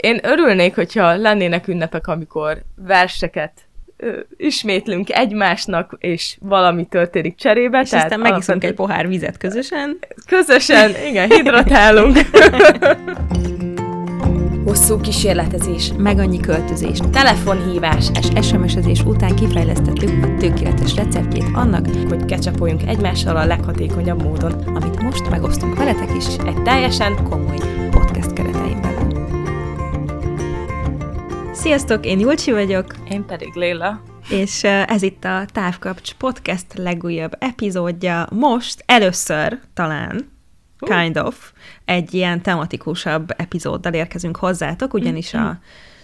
én örülnék, hogyha lennének ünnepek, amikor verseket ismétlünk egymásnak, és valami történik cserébe. És aztán megiszunk egy pohár vizet közösen. Közösen, igen, hidratálunk. Hosszú kísérletezés, meg annyi költözés, telefonhívás, és SMS-ezés után kifejlesztettük a tökéletes receptjét annak, hogy ketchupoljunk egymással a leghatékonyabb módon, amit most megosztunk veletek is egy teljesen komoly podcast keretein belül. Sziasztok, én Julcsi vagyok. Én pedig Léla. És ez itt a Távkapcs podcast legújabb epizódja. Most először talán kind of, egy ilyen tematikusabb epizóddal érkezünk hozzátok, ugyanis a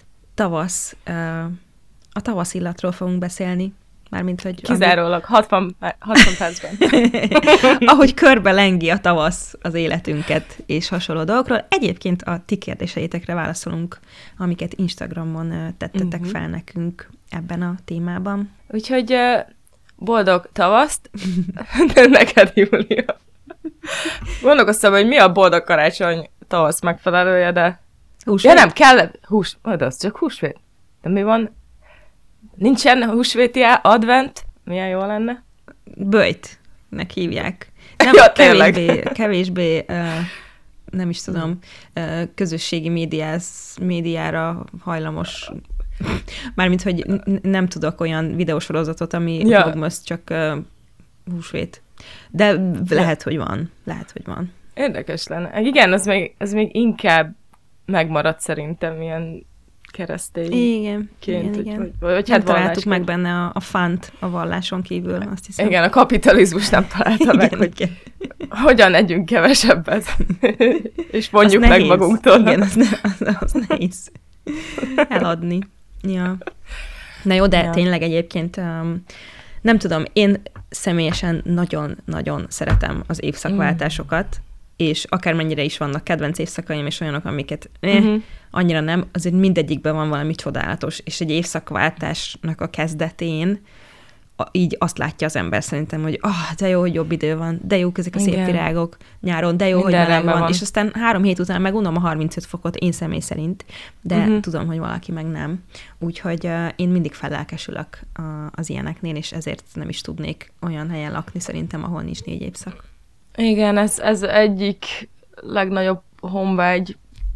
tavasz illatról fogunk beszélni. Mármint, hogy kizárólag 60 percben. Ahogy körbe lengi a tavasz az életünket és hasonló dolgokról. Egyébként a ti kérdéseitekre válaszolunk, amiket Instagramon tettetek fel nekünk ebben a témában. Úgyhogy boldog tavaszt neked, Júlia. Gondolkoztam, hogy mi a boldog karácsony tavasz megfelelője, de... Húsvét? Ja nem, kell... az csak húsvét. De mi van? Nincsen húsvéti advent? Milyen jó lenne? Böjtnek hívják. Nem, ja, kevésbé nem is tudom, közösségi médiára hajlamos. Mármint, hogy nem tudok olyan videósorozatot, ami vlogmas, csak húsvét. De lehet, hogy van. Érdekes lenne. Igen, ez még inkább megmaradt szerintem ilyen keresztény. Igen. Vagy hát találtuk meg benne a fant a valláson kívül, azt hiszem. Igen, a kapitalizmus nem találta meg, hogy hogyan együnk kevesebbet, és mondjuk meg magunktól. Igen, az nehéz eladni. Ja. Na jó, de tényleg egyébként nem tudom, én személyesen nagyon-nagyon szeretem az évszakváltásokat, és akármennyire is vannak kedvenc évszakaim, és olyanok, amiket annyira nem, azért mindegyikben van valami csodálatos, és egy évszakváltásnak a kezdetén így azt látja az ember szerintem, hogy de jó, hogy jobb idő van, de jók ezek a szép virágok nyáron, de jó, minden hogy meleg van. És aztán 3 hét után megunom a 35 fokot, én személy szerint, de tudom, hogy valaki meg nem. Úgyhogy én mindig fellelkesülök az ilyeneknél, és ezért nem is tudnék olyan helyen lakni szerintem, ahol nincs 4 évszak. Igen, ez egyik legnagyobb honvágy.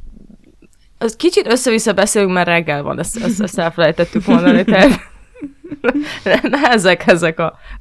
Az kicsit össze-vissza beszélünk, mert reggel van, ezt elfelejtettük mondani, tehát nehezek ezek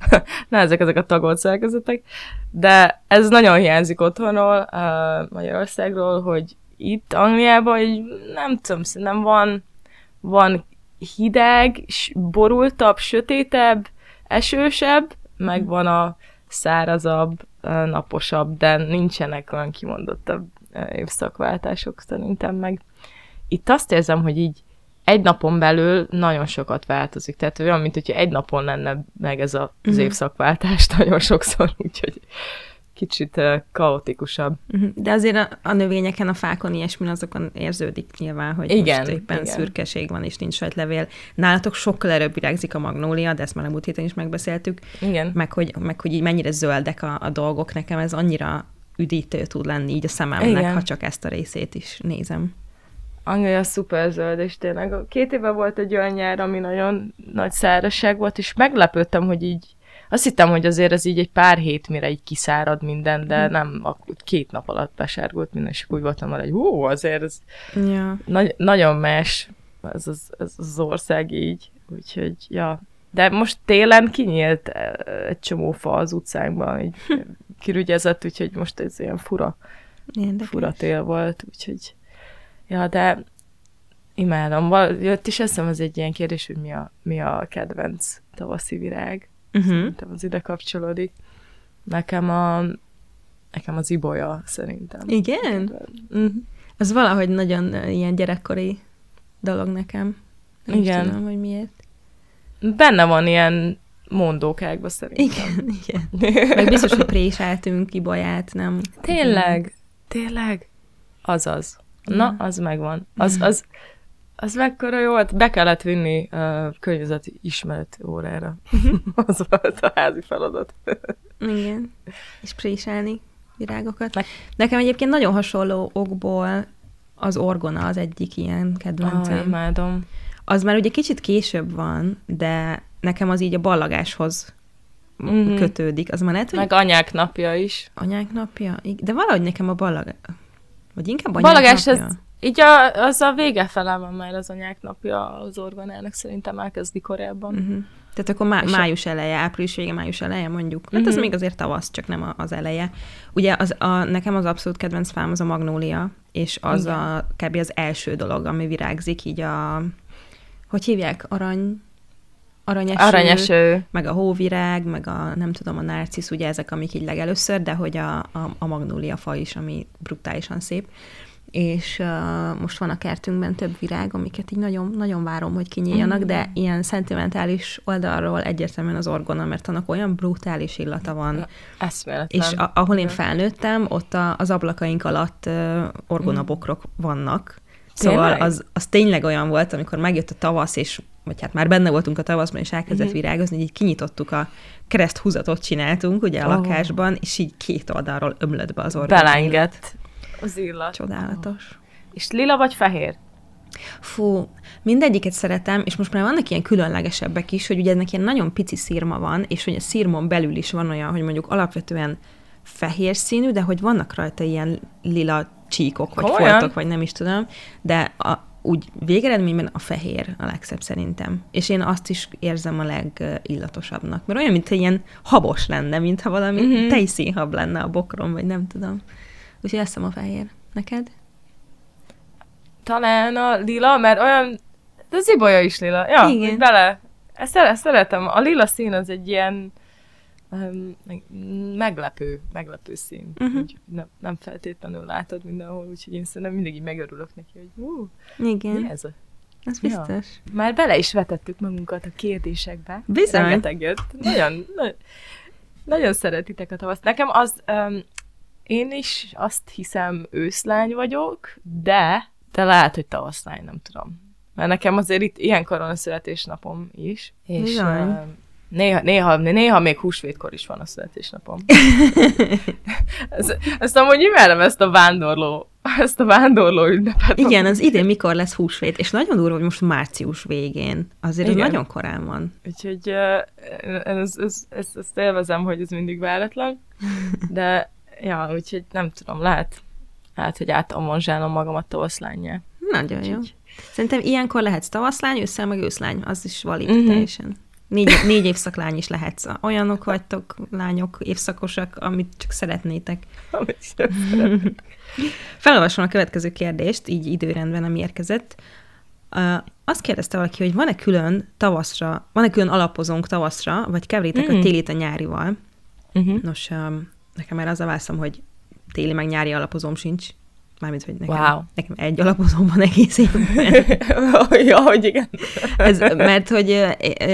a tagolt szerkezetek, de ez nagyon hiányzik otthonról, Magyarországról, hogy itt Angliában, hogy nem tudom, szerintem van hideg, borultabb, sötétebb, esősebb, meg van a szárazabb, naposabb, de nincsenek olyan kimondottabb évszakváltások szerintem meg. Itt azt érzem, hogy így egy napon belül nagyon sokat változik. Tehát olyan, mint hogyha egy napon lenne meg ez az évszakváltás nagyon sokszor, úgyhogy kicsit kaotikusabb. De azért a növényeken, a fákon, ilyesmin azokon érződik nyilván, hogy most éppen szürkeség van, és nincs sajtllevél. Nálatok sokkal előbb virágzik a magnólia, de ezt már a múlt héten is megbeszéltük. Igen. Meg hogy így mennyire zöldek a dolgok. Nekem ez annyira üdítő tud lenni így a szememnek, ha csak ezt a részét is nézem. Anglia szuper zöld, és tényleg 2 éve volt egy olyan nyár, ami nagyon nagy szárazság volt, és meglepődtem, hogy így azt hittem, hogy azért ez így egy pár hét, mire így kiszárad minden, de nem, 2 nap alatt besárgult minden, és úgy voltam már, hogy azért ez nagyon más ez az ország így, úgyhogy, De most télen kinyílt egy csomó fa az utcánkban, így kirügyezett, úgyhogy most ez ilyen fura tél volt, úgyhogy de imádom. Jött is eszem, az egy ilyen kérdés, hogy mi a kedvenc tavaszi virág. Szerintem az ide kapcsolódik. Nekem az ibolya, szerintem. Igen? Az valahogy nagyon ilyen gyerekkori dolog nekem. Nem igen. Is tudom, hogy miért. Benne van ilyen mondókákban szerintem. Igen. Meg biztos, hogy présáltunk ibolyát, nem? Tényleg? Azaz. Na, az megvan. Az mekkora jó volt. Be kellett vinni környezeti ismeret órára. Az volt a házi feladat. Igen. És présálni virágokat. Nekem egyébként nagyon hasonló okból az orgona az egyik ilyen kedvencem. Imádom. Az már ugye kicsit később van, de nekem az így a ballagáshoz kötődik. Az már lehet, hogy... Meg anyák napja is. Anyák napja? De valahogy nekem a ballagás... Vagy inkább anyák ballagás napja? Ez, így az a vége fele van már az anyák napja az orgonának, szerintem elkezdi korábban. Tehát akkor május eleje, április vége, május eleje mondjuk. Hát ez még azért tavasz, csak nem az eleje. Ugye nekem az abszolút kedvenc fám az a magnólia, és az kb. Az első dolog, ami virágzik, így hogy hívják? Aranyeső, meg a hóvirág, meg a nem tudom, a narcisz, ugye ezek, amik így legelőször, de hogy a magnólia fa is, ami brutálisan szép. És most van a kertünkben több virág, amiket így nagyon, nagyon várom, hogy kinyíljanak, de ilyen szentimentális oldalról egyértelműen az orgona, mert annak olyan brutális illata van. Eszméletlen. És ahol én felnőttem, ott az ablakaink alatt orgonabokrok vannak. Szóval az tényleg olyan volt, amikor megjött a tavasz, vagy hát már benne voltunk a tavaszban, és elkezdett virágozni, hogy így kinyitottuk a kereszthúzatot csináltunk, ugye a lakásban, és így két oldalról ömlött be az orgona. Belengett az illat. Csodálatos. És lila vagy fehér? Fú, mindegyiket szeretem, és most már vannak ilyen különlegesebbek is, hogy ugye ennek ilyen nagyon pici szirma van, és hogy a szirmon belül is van olyan, hogy mondjuk alapvetően fehér színű, de hogy vannak rajta ilyen lila csíkok, vagy foltok, vagy nem is tudom, de úgy végeredményben a fehér a legszebb szerintem. És én azt is érzem a legillatosabbnak. Mert olyan, mintha ilyen habos lenne, mintha valami tejszínhab lenne a bokrom, vagy nem tudom. Úgyhogy eszem a fehér. Neked? Talán a lila, mert olyan... De az ibolya is lila. Ja, igen. Bele. Ezt szeretem. A lila szín az egy ilyen meglepő szín. Úgy nem feltétlenül látod mindenhol, úgyhogy én szerintem mindig így megörülök neki, hogy igen. Mi ez? Ez biztos. Ja. Már bele is vetettük magunkat a kérdésekbe. Bizony. Rengeteg jött. Nagyon szeretitek a tavaszt. Nekem az... én is azt hiszem őszlány vagyok, de lehet, hogy tavaszlány, nem tudom. Mert nekem azért itt ilyenkor van a születésnapom is, és néha még húsvétkor is van a születésnapom. Ezt amúgy imádom, ezt a vándorló ünnepet. Igen, az idén mikor lesz húsvét, és nagyon durva, hogy most március végén. Azért ez nagyon korán van. Úgyhogy ezt élvezem, hogy ez mindig váratlan, de ja, úgyhogy nem tudom, lehet, hogy átamonzsálom magamat tavaszlánnyá. Nagyon jó. Szerintem ilyenkor lehetsz tavaszlány, ősszel meg őszlány. Az is valid teljesen. 4 évszaklány is lehetsz. Olyanok vagytok, lányok, évszakosak, amit csak szeretnétek. Felolvasom a következő kérdést, így időrendben, ami érkezett. Azt kérdezte valaki, hogy van-e külön alapozónk tavaszra, vagy keveritek a télit a nyárival? Nos, nekem már az a válaszom, hogy téli meg nyári alapozóm sincs. Mármint, hogy nekem egy alapozóm van egész évben. Ja, hogy igen. Mert hogy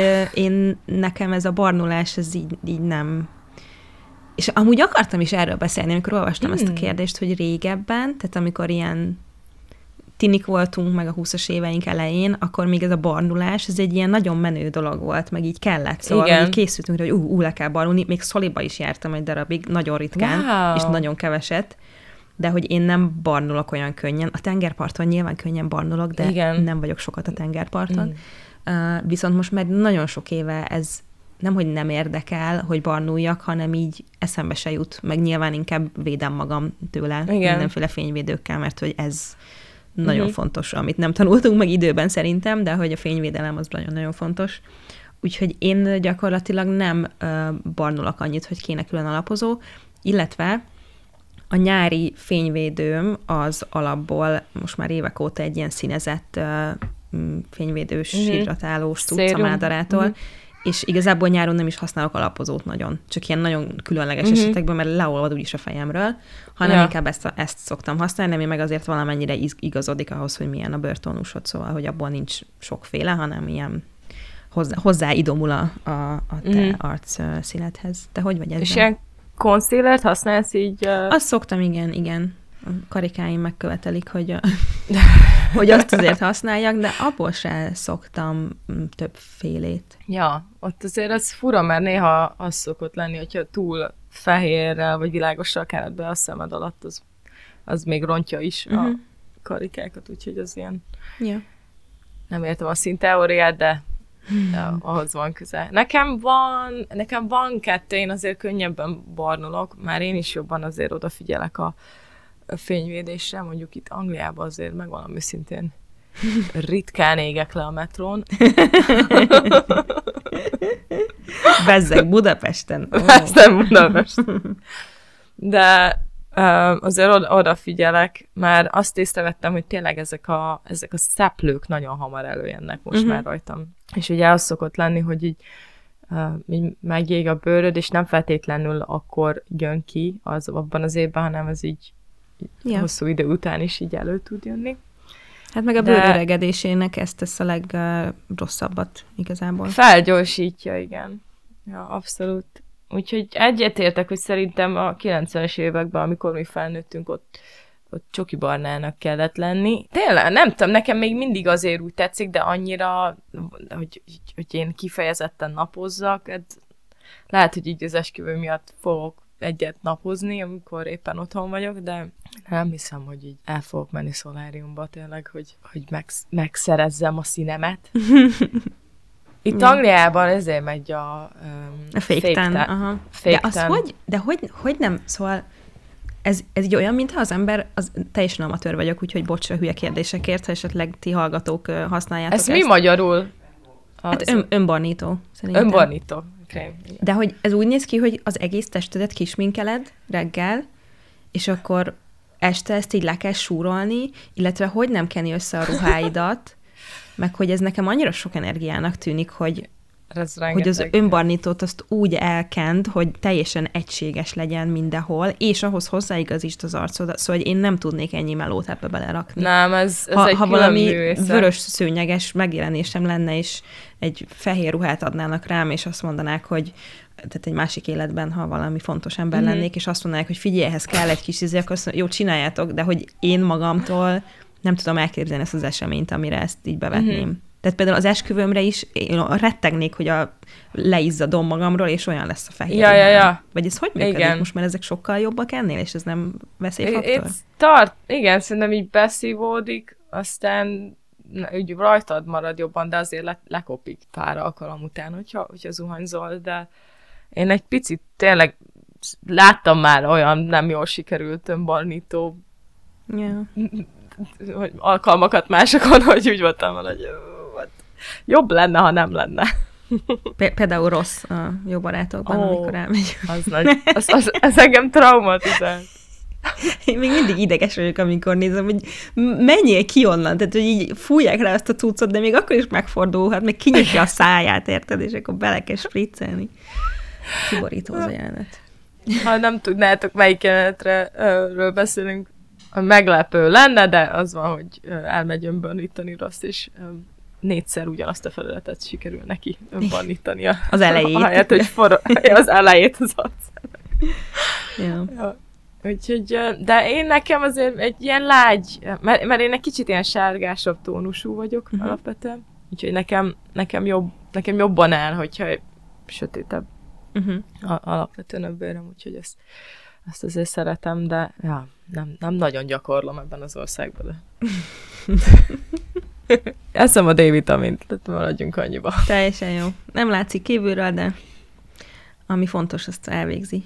nekem ez a barnulás, ez így nem... És amúgy akartam is erről beszélni, amikor olvastam ezt a kérdést, hogy régebben, tehát amikor ilyen tinik voltunk, meg a 20-as éveink elején, akkor még ez a barnulás, ez egy ilyen nagyon menő dolog volt, meg így kellett. Szóval így készültünk, hogy le kell barnulni. Még szoliba is jártam egy darabig, nagyon ritkán, és nagyon keveset. De hogy én nem barnulok olyan könnyen. A tengerparton nyilván könnyen barnulok, de nem vagyok sokat a tengerparton. Viszont most már nagyon sok éve ez nemhogy nem érdekel, hogy barnuljak, hanem így eszembe se jut. Meg nyilván inkább védem magam tőle mindenféle fényvédőkkel, mert hogy ez nagyon fontos, amit nem tanultunk meg időben szerintem, de hogy a fényvédelem az nagyon-nagyon fontos. Úgyhogy én gyakorlatilag nem barnulok annyit, hogy kéne külön alapozó, illetve a nyári fényvédőm az alapból most már évek óta egy ilyen színezett fényvédős, hidratálós cuccamádarától, és igazából nyáron nem is használok alapozót nagyon. Csak ilyen nagyon különleges esetekben, mert leolvad úgyis a fejemről, hanem inkább ezt szoktam használni, ami meg azért valamennyire igazodik ahhoz, hogy milyen a bőrtónusod, szóval, hogy abból nincs sokféle, hanem ilyen hozzáidomul a te arc színedhez. Te hogy vagy ezzel? És ilyen concealert használsz így? Azt szoktam, igen. A karikáim megkövetelik, hogy azt azért használjak, de abból se szoktam többfélét. Ja, ott azért az fura, mert néha az szokott lenni, hogyha túl fehérrel vagy világossal kellett be a szemed alatt, az még rontja is karikákat, úgyhogy az ilyen... Ja. Nem értem a színteóriát, de ahhoz van köze. Nekem van kettő, én azért könnyebben barnulok, már én is jobban azért odafigyelek a fényvédésre, mondjuk itt Angliában azért megvalami őszintén ritkán égek le a metrón. Bezzeg Budapesten. Bezzeg Budapesten. De azért odafigyelek, mert azt észrevettem, hogy tényleg ezek a szeplők nagyon hamar előjönnek most már rajtam. És ugye az szokott lenni, hogy így megjég a bőröd, és nem feltétlenül akkor jön ki abban az évben, hanem az így hosszú idő után is így elő tud jönni. Hát meg a bőröregedésének ezt tesz a legrosszabbat igazából. Felgyorsítja, igen. Ja, abszolút. Úgyhogy egyetértek, hogy szerintem a 90-es években, amikor mi felnőttünk, ott csokibarnának kellett lenni. Tényleg, nem tudom, nekem még mindig azért úgy tetszik, de annyira, hogy én kifejezetten napozzak. Lehet, hogy így az esküvő miatt fogok egyet napozni, amikor éppen otthon vagyok, de nem hiszem, hogy így el fogok menni szoláriumba tényleg, hogy megszerezzem a színemet. Itt Angliában ezért megy a fake tan. De hogy nem? Szóval ez így olyan, mintha az ember, teljesen amatőr vagyok, úgyhogy bocs a hülye kérdésekért, ha esetleg ti hallgatók használjátok ezt. Mi magyarul? Hát önbarnító, szerintem. Önbarnító. Okay. De hogy ez úgy néz ki, hogy az egész testedet kisminkeled reggel, és akkor este ezt így le kell súrolni, illetve hogy nem kenni össze a ruháidat, meg hogy ez nekem annyira sok energiának tűnik, hogy az önbarnítót azt úgy elkend, hogy teljesen egységes legyen mindenhol, és ahhoz hozzáigazítsd az arcodat, szóval én nem tudnék ennyi melót ebbe belerakni. Nem, ez ha valami vörös szőnyeges megjelenésem lenne, és egy fehér ruhát adnának rám, és azt mondanák, hogy tehát egy másik életben, ha valami fontos ember lennék, és azt mondanák, hogy figyelj, ehhez kell egy kis akkor azt mondom, jó, csináljátok, de hogy én magamtól nem tudom elképzelni ezt az eseményt, amire ezt így bevetném. Tehát például az esküvőmre is én rettegnék, hogy leizzadom magamról, és olyan lesz a fehér. Ja. Vagy ez hogy működik? Igen. Most már ezek sokkal jobbak ennél, és ez nem veszélyfaktor? Igen, szerintem így beszívódik, aztán úgy rajtad marad jobban, de azért lekopik pár alkalom után, hogyha zuhanyzol, de én egy picit tényleg láttam már olyan nem jól sikerült önbarnító alkalmakat másokon, hogy úgy voltam, hogy jobb lenne, ha nem lenne. Például Rossz a Jó barátokban, amikor elmegy. Az engem traumatizált. Én még mindig ideges vagyok, amikor nézem, hogy menjél ki onnan, tehát hogy így fújják rá azt a cuccot, de még akkor is megfordul, hát még kinyitja a száját, érted, és akkor bele kell spriccelni. Kiborító az a jelenet. Ha nem tudnátok, melyik jelenetről beszélünk, meglepő lenne, de az van, hogy elmegy önbarnítani Rossz, és 4-szer ugyanazt a felületet sikerül neki önbarnítani az elejét. Ahelyett, hogy az elejét az arcának. Ja. Úgyhogy, de én nekem azért egy ilyen lágy, mert én egy kicsit ilyen sárgásabb tónusú vagyok alapvetően, úgyhogy nekem jobban áll, hogyha sötétebb alapvetően a bőröm, úgyhogy ezt azért szeretem, de nem nagyon gyakorlom ebben az országban. De. Eszem a D-vitamint, tehát maradjunk annyiba. Teljesen jó. Nem látszik kívülről, de ami fontos, azt elvégzi.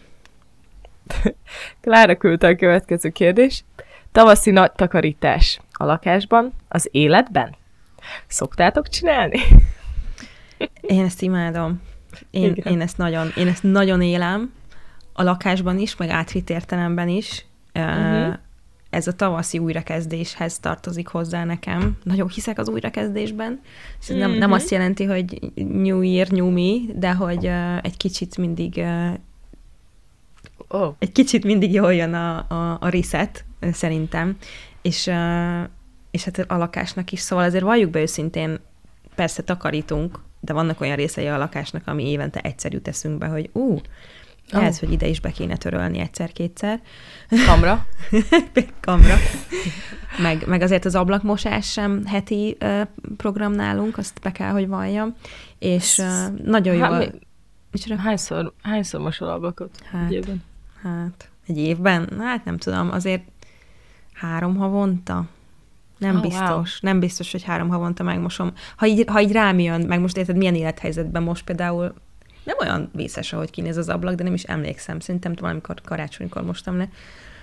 Klára küldte a következő kérdés. Tavaszi nagy takarítás a lakásban, az életben? Szoktátok csinálni? Én ezt imádom. Én ezt nagyon élem. A lakásban is, meg átvitt értelemben is. Ez a tavaszi újrakezdéshez tartozik hozzá nekem. Nagyon hiszek az újrakezdésben. Nem azt jelenti, hogy new year, new me, de hogy egy kicsit mindig jól jön a reset, szerintem. És hát a lakásnak is. Szóval azért valljuk be őszintén, persze takarítunk, de vannak olyan részei a lakásnak, ami évente egyszer jut eszünkbe, hogy lehet, hogy ide is be kéne törölni egyszer-kétszer. Kamra. Meg azért az ablakmosás sem heti program nálunk, azt be kell, hogy valljam. És nagyon jó. Hányszor mosol ablakot egy évben? Egy évben? Hát nem tudom, azért 3 havonta. Nem Oh, biztos. wow. Nem biztos, hogy 3 havonta megmosom. Ha így rám jön, meg most érted, milyen élethelyzetben most például nem olyan vészes, ahogy kinéz az ablak, de nem is emlékszem. Szerintem valamikor karácsonykor mostam le.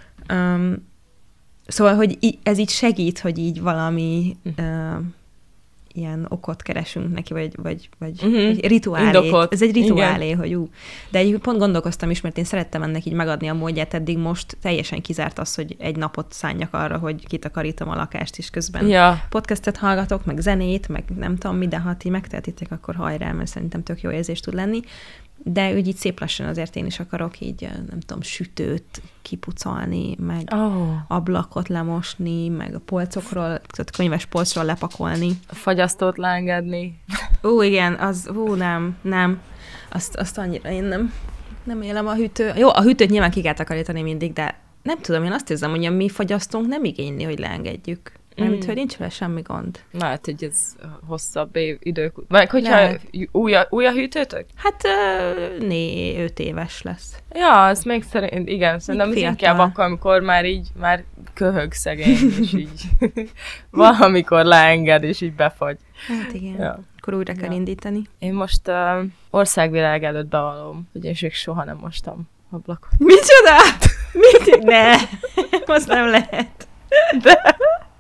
Szóval, hogy ez így segít, hogy így valami ilyen okot keresünk neki, vagy egy rituálé. Indokot. Ez egy rituálé, hogy De egy pont gondolkoztam is, mert én szerettem ennek így megadni a módját, eddig most teljesen kizárt az, hogy egy napot szánjak arra, hogy kitakarítom a lakást, és közben podcastet hallgatok, meg zenét, meg nem tudom mi, de ha ti megtehetitek, akkor hajrá, mert szerintem tök jó érzés tud lenni. De úgy így szép lassan azért én is akarok így, nem tudom, sütőt kipucolni, meg ablakot lemosni, meg a polcokról, tehát könyves polcról lepakolni. A fagyasztót lángedni. Igen, nem. Azt annyira én nem élem a hűtő. Jó, a hűtőt nyilván ki kell takarítani mindig, de nem tudom, én azt érzem, hogy a mi fagyasztónk nem igényli, hogy leengedjük. Mert hogy nincs vele semmi gond. Na, hát, hogy ez hosszabb idők. Meg hogyha új a hűtőtök? Hát 5 éves lesz. Ja, az még igen, szerintem fiatal. inkább akkor, amikor már köhög szegény, és így valamikor leenged, és így befagy. Hát igen. Ja. Akkor újra kell indítani. Én most országvilág előtt bevallom, hogy én még soha nem mostam ablakot. Micsoda? Ne! Most nem lehet. De...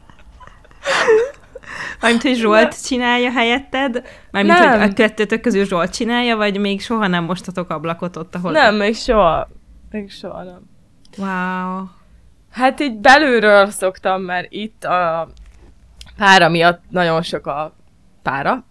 Mármint, hogy Zsolt csinálja helyetted? Mármint, hogy a kettőtök közül Zsolt csinálja, vagy még soha nem mostatok ablakot ott, ahol... Nem, még soha. Még soha nem. Wow. Hát így belülről szoktam, mert itt a pára miatt nagyon sok a pára.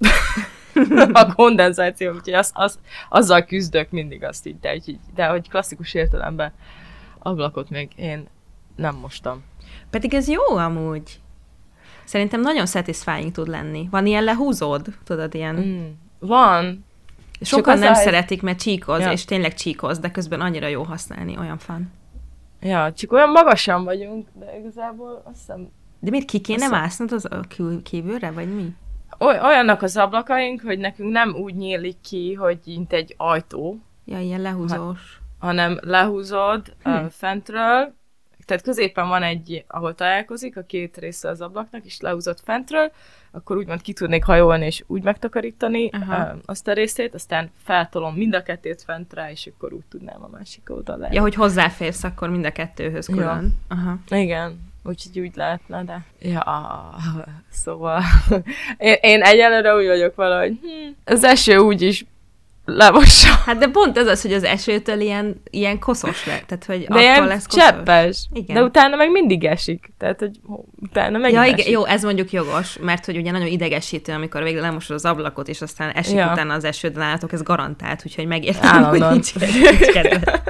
A kondenzáció, úgyhogy azzal küzdök mindig azt így, de hogy klasszikus értelemben ablakot még én nem mostam. Pedig ez jó amúgy. Szerintem nagyon satisfying tud lenni. Van ilyen lehúzód? Tudod, ilyen... Van. Sokan nem szeretik, mert csíkoz, és tényleg csíkoz, de közben annyira jó használni, olyan fun. Ja, csak olyan magasan vagyunk, de igazából azt hiszem... De miért ki kéne másznod az kívülre, vagy mi? Olyannak az ablakaink, hogy nekünk nem úgy nyílik ki, hogy mint egy ajtó. Ja, ilyen lehúzós. Hanem lehúzod fentről, tehát középen van egy, ahol találkozik a két része az ablaknak, és lehúzott fentről, akkor úgymond ki tudnék hajolni, és úgy megtakarítani azt a részét, aztán feltolom mind a kettőt fent rá, és akkor úgy tudnám a másik oldalra. Ja, hogy hozzáférsz akkor mind a kettőhöz külön. Ja. Aha. Igen, úgyhogy úgy lehetne, de... Ja, szóval... én egyelőre úgy vagyok valahogy, az eső úgyis lemossa. Hát de pont ez az, hogy az esőtől ilyen koszos lett, tehát hogy de attól lesz koszos. Cseppes. Igen. De utána meg mindig esik. Tehát, hogy utána meg esik. Igen, jó, ez mondjuk jogos, mert hogy ugye nagyon idegesítő, amikor végül lemosod az ablakot, és aztán esik utána az eső, de nálatok ez garantált, úgyhogy megértem, hogy nincs kedve.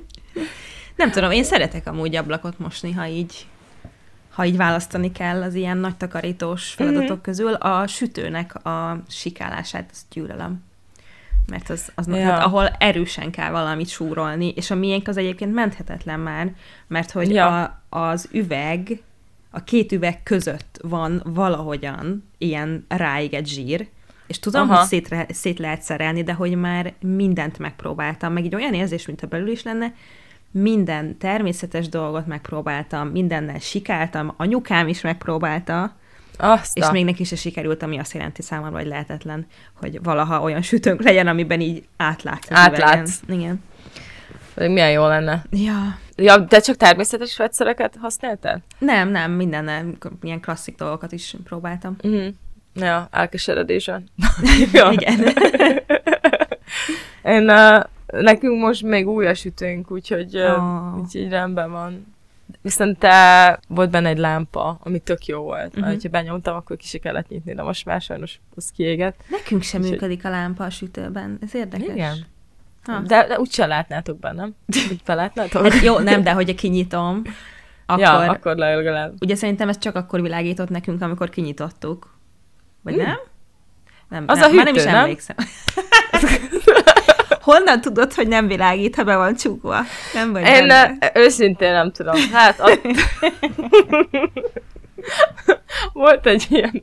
Nem tudom, én szeretek amúgy ablakot mosni, ha így választani kell az ilyen nagy takarítós feladatok közül. A sütőnek a sikálását, ezt gyűlölöm. Mert az hát, ahol erősen kell valamit súrolni, és a miénk az egyébként menthetetlen már, mert hogy az üveg, a két üveg között van valahogyan ilyen ráégett zsír, és tudom, hogy szét lehet szerelni, de hogy már mindent megpróbáltam, meg egy olyan érzés, mintha belül is lenne, minden természetes dolgot megpróbáltam, mindennel sikáltam, anyukám is megpróbálta, és még neki se sikerült, ami azt jelenti számomra, hogy lehetetlen, hogy valaha olyan sütőnk legyen, amiben így átlátsz. Igen. Milyen jó lenne. Ja, de csak természetes vegyszereket használtál? Nem, minden ilyen klasszik dolgokat is próbáltam. Ja, elkeseredésen. Igen. Nekünk most még új a sütőnk, úgyhogy rendben van. Viszont volt benne egy lámpa, ami tök jó volt. Mert ha benyomtam, akkor ki se kellett nyitni, de most már sajnos az kiégett. Nekünk sem működik a lámpa a sütőben. Ez érdekes. Igen. De úgyse látnátok be, nem? Úgy belátnátok? Hát jó, nem, de hogyha kinyitom, akkor... Ja, akkor legalább. Ugye szerintem ez csak akkor világított nekünk, amikor kinyitottuk. Vagy nem? Nem, az a hűtő, már nem is emlékszem. Honnan tudod, hogy nem világít, ha be van csukva? Nem vagy én őszintén nem tudom. Hát volt egy ilyen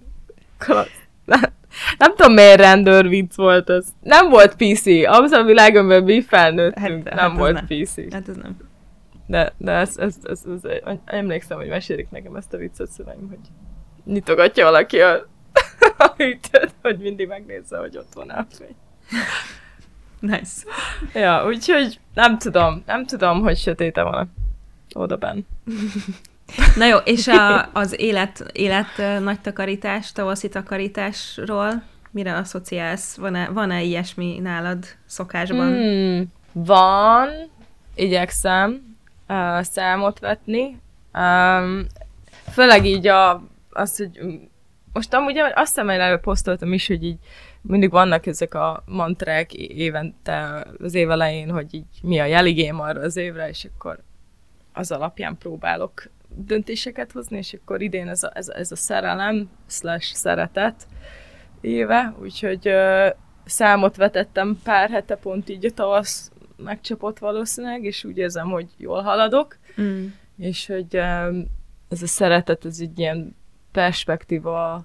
nem tudom, miért rendőr vicc volt az. Nem volt PC. Ahhoz a világon, mi felnőttünk, nem volt PC. Hát ez nem. De ez emlékszem, hogy mesélik nekem ezt a viccet szüleim, hogy nyitogatja valaki a hűtőt, hogy mindig megnézze, hogy ott van a fény. Nice. Ja, úgyhogy nem tudom, hogy sötéte van odabenn. Na jó, és az élet nagy takarítás, tavaszi takarításról mire asszociálsz? Van-e ilyesmi nálad szokásban? Van, igyekszem számot vetni. Főleg így az, hogy most amúgy azt hiszem, hogy előbb posztoltam is, hogy így mindig vannak ezek a mantrák évente az év elején, hogy így mi a jeligém arra az évre, és akkor az alapján próbálok döntéseket hozni, és akkor idén ez a szerelem / szeretet éve, úgyhogy számot vetettem pár hete, pont így a tavasz megcsapott valószínűleg, és úgy érzem, hogy jól haladok, és hogy ez a szeretet, ez egy ilyen perspektíva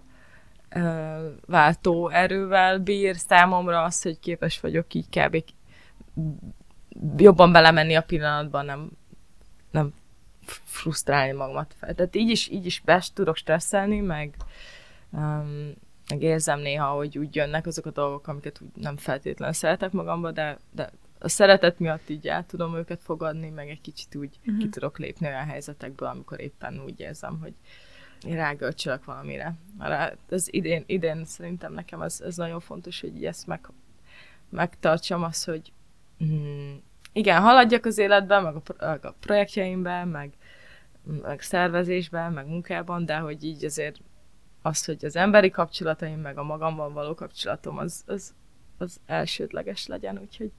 váltó erővel bír számomra az, hogy képes vagyok így kb. Jobban belemenni a pillanatban, nem frusztrálni magamat fel. Tehát így is tudok stresszelni, meg érzem néha, hogy úgy jönnek azok a dolgok, amiket úgy nem feltétlenül szeretek magamba, de a szeretet miatt így el tudom őket fogadni, meg egy kicsit úgy ki tudok lépni olyan helyzetekből, amikor éppen úgy érzem, hogy én rágölcsölök valamire. Ez idén szerintem nekem ez nagyon fontos, hogy ezt megtartsam azt, hogy igen, haladjak az életben, meg a projektjeimben, meg szervezésben, meg munkában, de hogy így azért az, hogy az emberi kapcsolataim, meg a magamban való kapcsolatom az elsődleges legyen, úgyhogy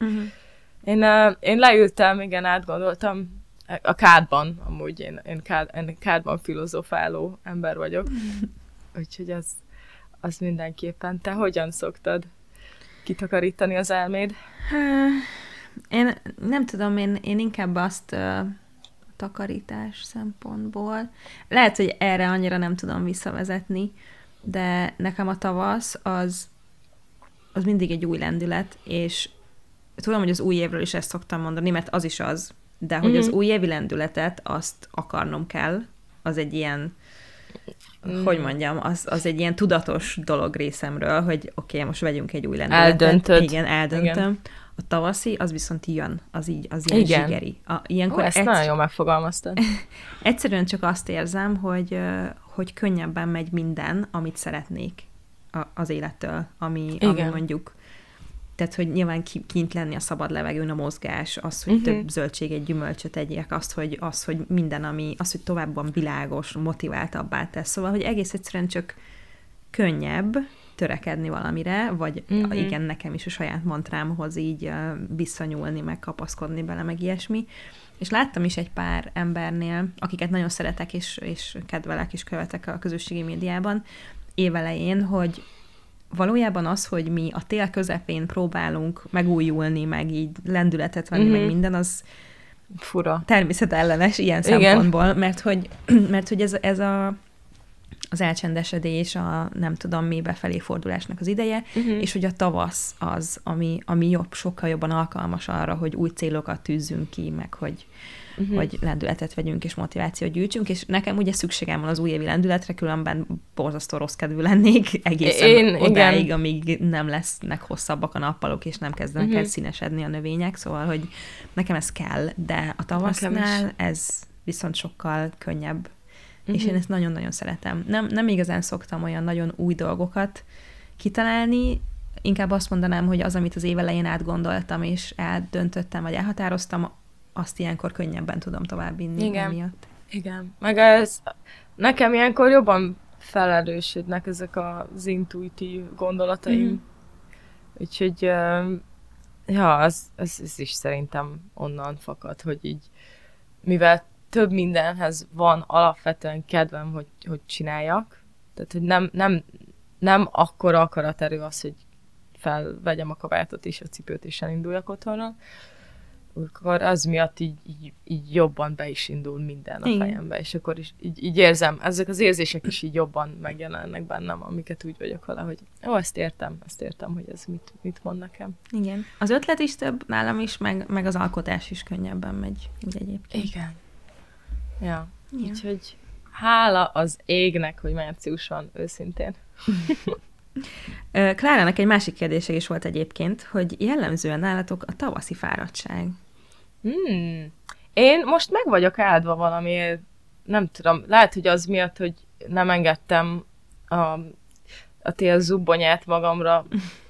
én leültem, igen, átgondoltam, a kádban, amúgy én kádban filozofáló ember vagyok, úgyhogy az mindenképpen. Te hogyan szoktad kitakarítani az elméd? Én nem tudom, én inkább azt takarítás szempontból. Lehet, hogy erre annyira nem tudom visszavezetni, de nekem a tavasz az mindig egy új lendület, és tudom, hogy az új évről is ezt szoktam mondani, mert az is az, de hogy az újévi lendületet azt akarnom kell, az egy ilyen, hogy mondjam, az egy ilyen tudatos dolog részemről, hogy oké, most vegyünk egy új lendületet. Eldöntöd. Igen, eldöntöm. Igen. A tavaszi, az viszont jön, az ilyen zsigeri. Ilyenkor ezt nagyon jól megfogalmaztad. Egyszerűen csak azt érzem, hogy könnyebben megy minden, amit szeretnék az élettől, ami mondjuk, tehát, hogy nyilván kint lenni a szabad levegőn, a mozgás, az, hogy több zöldséget, gyümölcsöt egyek, az, hogy minden, az, hogy továbban világos, motiváltabbá tesz. Szóval, hogy egész egyszerűen csak könnyebb törekedni valamire, vagy igen, nekem is a saját mantrámhoz így visszanyúlni, meg kapaszkodni bele, meg ilyesmi. És láttam is egy pár embernél, akiket nagyon szeretek, és kedvelek, és követek a közösségi médiában, évelején, hogy valójában az, hogy mi a tél közepén próbálunk megújulni, meg így lendületet venni, meg minden, az fura. Természetellenes ilyen szempontból, mert hogy ez az elcsendesedés, a nem tudom mi befelé fordulásnak az ideje, és hogy a tavasz az, ami sokkal jobban alkalmas arra, hogy új célokat tűzzünk ki, meg hogy lendületet vegyünk és motivációt gyűjtsünk, és nekem ugye szükségem van az újévi lendületre, különben borzasztó rossz kedvű lennék egészen odáig, amíg nem lesznek hosszabbak a nappalok, és nem kezdenek el színesedni a növények, szóval, hogy nekem ez kell, de a tavasznál ez viszont sokkal könnyebb, és én ezt nagyon-nagyon szeretem. Nem igazán szoktam olyan nagyon új dolgokat kitalálni, inkább azt mondanám, hogy az, amit az év elején átgondoltam, és eldöntöttem, vagy elhatároztam, azt ilyenkor könnyebben tudom továbbvinni emiatt. Igen. Meg nekem ilyenkor jobban felerősödnek ezek az intuitív gondolataim. Úgyhogy ez is szerintem onnan fakad, hogy így, mivel több mindenhez van alapvetően kedvem, hogy csináljak, tehát hogy nem akkora akaraterő az, hogy felvegyem a kabátot és a cipőt, és elinduljak otthonra, akkor az miatt így jobban be is indul minden a fejembe, és akkor is így érzem, ezek az érzések is így jobban megjelennek bennem, amiket úgy vagyok vele, hogy ezt értem, hogy ez mit mond nekem. Igen. Az ötlet is több nálam is, meg az alkotás is könnyebben megy, úgy egyébként. Igen. Ja. Úgyhogy Hála az égnek, hogy március van, őszintén. Klárának egy másik kérdése is volt egyébként, hogy jellemzően nálatok a tavaszi fáradtság. Én most meg vagyok áldva valamiért, nem tudom, lehet, hogy az miatt, hogy nem engedtem a tél zubbonyát magamra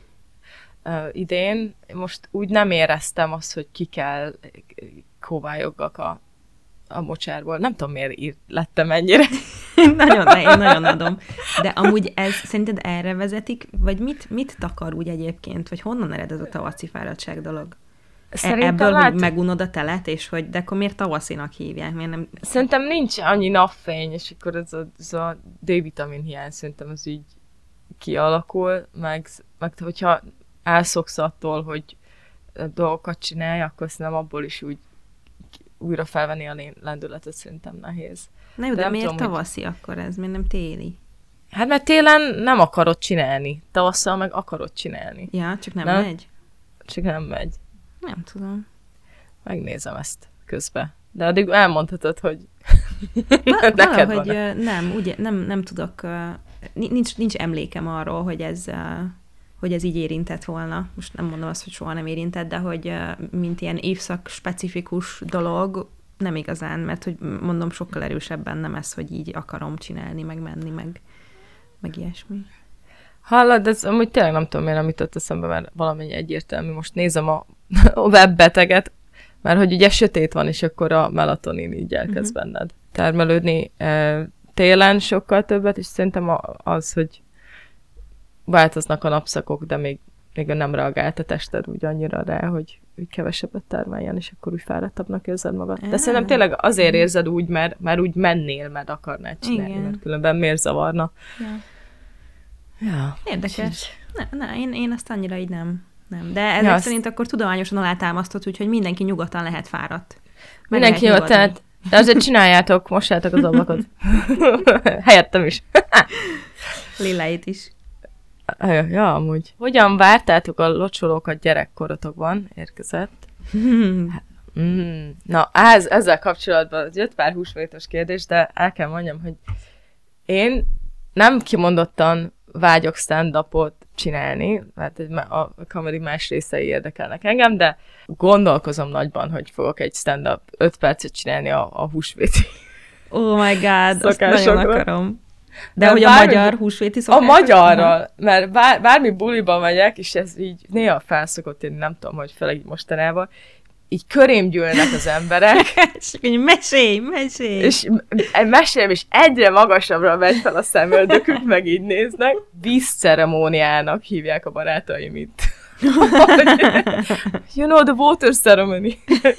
idén. Most úgy nem éreztem azt, hogy ki kell kóvályoggak a mocsárból. Nem tudom, miért lettem ennyire. Én nagyon adom. De amúgy ez szerinted erre vezetik, vagy mit takar úgy egyébként? Vagy honnan ered ez a tavaszi fáradtság dolog? Ebből, hogy megunod a telet, és hogy de akkor miért tavaszinak hívják? Miért nem... Szerintem nincs annyi napfény, és akkor ez a D-vitamin hiány szerintem az így kialakul, meg hogyha elszoksz attól, hogy dolgokat csinálj, akkor szerintem abból is úgy újra felvenni a lendületet szerintem nehéz. Na jó, de miért tudom, tavaszi akkor ez? Miért nem téli? Hát mert télen nem akarod csinálni. Tavasszal meg akarod csinálni. Ja, csak nem megy? Csak nem megy. Nem tudom. Megnézem ezt közben. De addig elmondhatod, hogy valahogy nem, ugye, nem tudok, nincs emlékem arról, hogy ez így érintett volna. Most nem mondom azt, hogy soha nem érintett, de hogy mint ilyen évszak specifikus dolog, nem igazán, mert hogy mondom, sokkal erősebben nem ez, hogy így akarom csinálni, meg menni, meg ilyesmi. Hallod, ez amúgy tényleg nem tudom, miért nem jutott eszembe, mert valamennyi egyértelmű. Most nézem a webbeteget, mert hogy ugye sötét van, és akkor a melatonin így elkezd benned termelődni. Télen sokkal többet, és szerintem az, hogy változnak a napszakok, de még nem reagált a tested úgy annyira rá, hogy kevesebbet termeljen, és akkor úgy fáradtabbnak érzed magad. De szerintem tényleg azért érzed úgy, mert úgy mennél, mert akarnád csinálni, mert különben miért zavarna. Ja. Érdekes. Én azt annyira így nem. De ezek szerint akkor tudományosan alátámasztott, úgyhogy mindenki nyugodtan lehet fáradt. Mindenki nyugodtan, de azért csináljátok, mossátok az ablakot. Helyettem is. Lilláit is. Ja, amúgy. Hogyan vártátok a locsolókat gyerekkorotokban? Érkezett. Na, ezzel kapcsolatban jött pár húsvétos kérdés, de el kell mondjam, hogy én nem kimondottan vágyok stand-upot csinálni, mert a comedy más részei érdekelnek engem, de gondolkozom nagyban, hogy fogok egy stand-up 5 percet csinálni a húsvéti Oh my god, azt nagyon akarom. De hogy a magyar húsvéti szokás? A magyarral, mert bármi buliba megyek, és ez így néha felszokott érni, nem tudom, hogy főleg így mostanában, így körém gyűlnek az emberek. És így mesélj! És mesélem, és egyre magasabbra megy fel a szemöldökük, meg így néznek. Vízceremóniának hívják a barátaim itt. You know, the water ceremony.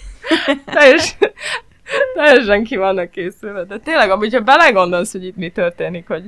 Teljesen ki vannak készülve. De tényleg, amúgy, ha belegondolsz, hogy itt mi történik, hogy...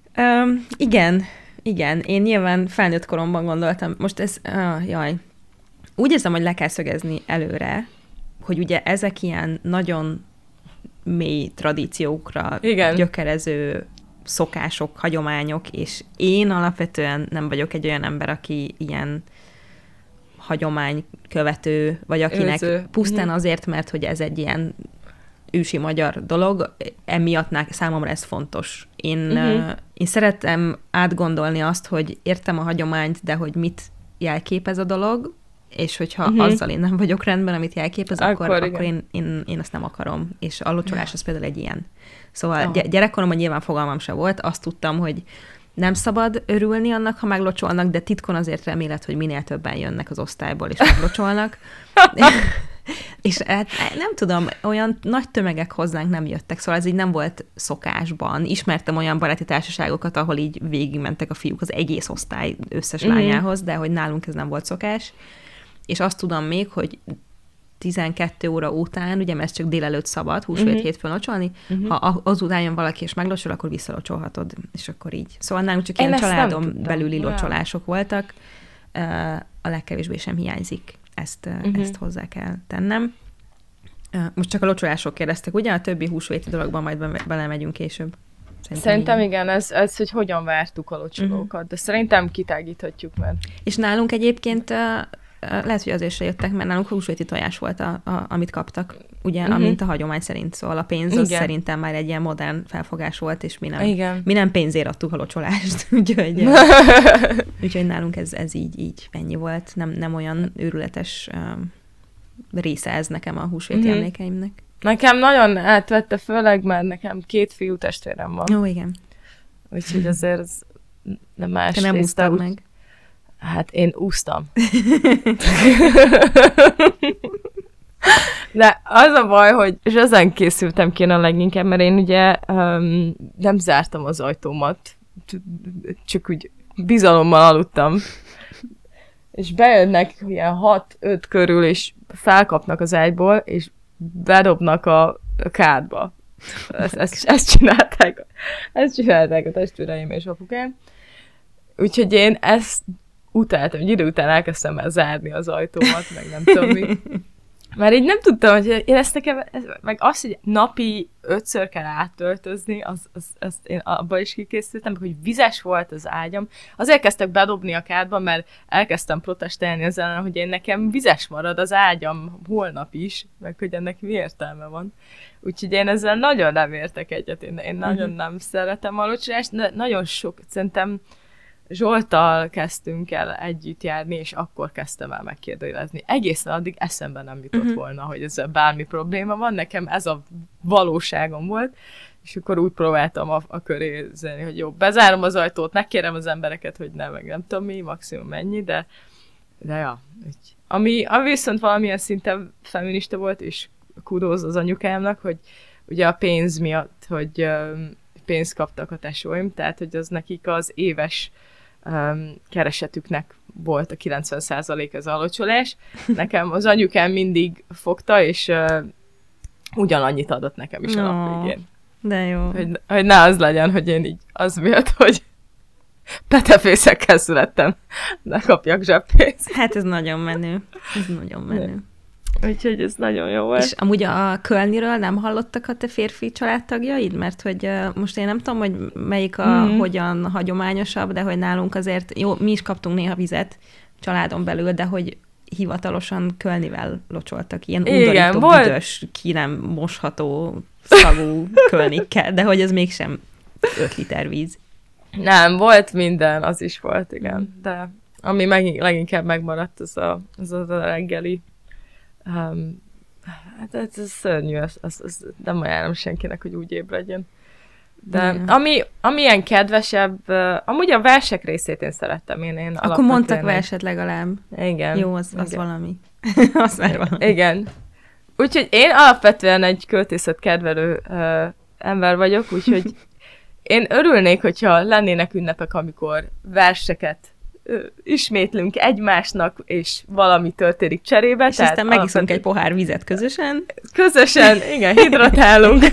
Igen. Én nyilván felnőtt koromban gondoltam. Most ez... Úgy érzem, hogy le kell szögezni előre, hogy ugye ezek ilyen nagyon mély tradíciókra gyökerező szokások, hagyományok, és én alapvetően nem vagyok egy olyan ember, aki ilyen hagyománykövető, vagy akinek pusztán azért, mert hogy ez egy ilyen ősi magyar dolog, emiatt számomra ez fontos. Én szeretem átgondolni azt, hogy értem a hagyományt, de hogy mit jelképez a dolog, és hogyha azzal én nem vagyok rendben, amit jelképez, akkor én azt nem akarom. És a locsolás az például egy ilyen. Szóval gyerekkoromban nyilván fogalmam se volt, azt tudtam, hogy nem szabad örülni annak, ha meglocsolnak, de titkon azért remélet, hogy minél többen jönnek az osztályból, és meglocsolnak. És hát nem tudom, olyan nagy tömegek hozzánk nem jöttek, szóval ez így nem volt szokásban. Ismertem olyan baráti társaságokat, ahol így végigmentek a fiúk az egész osztály összes lányához, de hogy nálunk ez nem volt szokás. És azt tudom még, hogy 12 óra után, ugye mert ez csak délelőtt szabad, húsvét hétfőn locsolni, ha azután jön valaki és meglocsol, akkor visszalocsolhatod, és akkor így. Szóval nálunk csak ilyen családon belüli locsolások voltak, a legkevésbé sem hiányzik, ezt hozzá kell tennem. Most csak a locsolások kérdeztek, ugye? A többi húsvéti dologban majd belemegyünk később. Szerintem igen, ez, hogy hogyan vártuk a locsolókat, de szerintem kitágíthatjuk már. És nálunk egyébként lehet, hogy azért se jöttek, mert nálunk húsvéti tojás volt, amit kaptak, ugye, amint a hagyomány szerint. Szóval a pénz az szerintem már egy ilyen modern felfogás volt, és mi nem pénzért adtuk a locsolást. Úgyhogy nálunk ez így ennyi volt. Nem olyan őrületes része ez nekem a húsvéti emlékeimnek. Nekem nagyon átvette, főleg, mert nekem 2 fiú testvérem van. Ó, igen. Úgyhogy azért ez más. Te nem úsztad meg. Hát én úsztam. De az a baj, hogy és ezen készültem ki a leginkább, mert én ugye nem zártam az ajtómat, csak úgy bizalommal aludtam. És bejönnek ilyen 6-5 körül, és felkapnak az ágyból, és bedobnak a kádba. Ezt csinálták a testvéreim és apukám. Úgyhogy én ezt utáltam, egy idő után elkezdtem el zárni az ajtómat, meg nem tudom mi. Mert így nem tudtam, hogy én ezt nekem, meg azt, hogy napi 5-ször kell áttöltözni, azt én abban is kikészültem, hogy vizes volt az ágyam. Azért kezdtek bedobni a kádba, mert elkezdtem protestálni az ellen, hogy én nekem vizes marad az ágyam holnap is, meg hogy ennek mi értelme van. Úgyhogy én ezzel nagyon nem értek egyet, én nagyon nem szeretem a locsolást, de nagyon sok, szerintem Zsolttal kezdtünk el együtt járni, és akkor kezdtem el megkérdőjelezni. Egészen addig eszembe nem jutott volna, hogy ezzel bármi probléma van. Nekem ez a valóságom volt, és akkor úgy próbáltam a köré zenni, hogy jó, bezárom az ajtót, megkérem az embereket, hogy nem tudom mi, maximum mennyi, de ja. Ami viszont valamilyen szinten feminista volt, és kudos az anyukámnak, hogy ugye a pénz miatt, hogy pénzt kaptak a tesóim, tehát hogy az nekik az éves keresetüknek volt a 90% az alocsolás. Nekem az anyukám mindig fogta, és ugyanannyit adott nekem is a nap végén. De jó. Hogy ne az legyen, hogy én így az miatt, hogy petefészekkel születtem, ne kapjak zseppénzt. Hát ez nagyon menő. Ez nagyon menő. Úgyhogy ez nagyon jó volt. És amúgy a Kölniről nem hallottak a te férfi családtagjaid? Mert hogy most én nem tudom, hogy melyik hogyan hagyományosabb, de hogy nálunk azért, jó, mi is kaptunk néha vizet családon belül, de hogy hivatalosan Kölnivel locsoltak, ilyen undorító, büdös, ki nem mosható, szagú Kölnikkel, de hogy ez mégsem 5 liter víz. Nem, volt minden, az is volt, igen. De ami leginkább megmaradt, az a reggeli. Hát ez szörnyű, ez nem ajánlom senkinek, hogy úgy ébredjen. De ami ilyen kedvesebb, amúgy a versek részét én szerettem. Én akkor mondtak verset legalább. Igen. Jó, az valami. Az már valami. Igen. Úgyhogy én alapvetően egy költészet kedvelő ember vagyok, úgyhogy én örülnék, hogyha lennének ünnepek, amikor verseket ismétlünk egymásnak, és valami történik cserébe. És aztán megiszunk egy pohár vizet közösen. Közösen, igen, hidratálunk.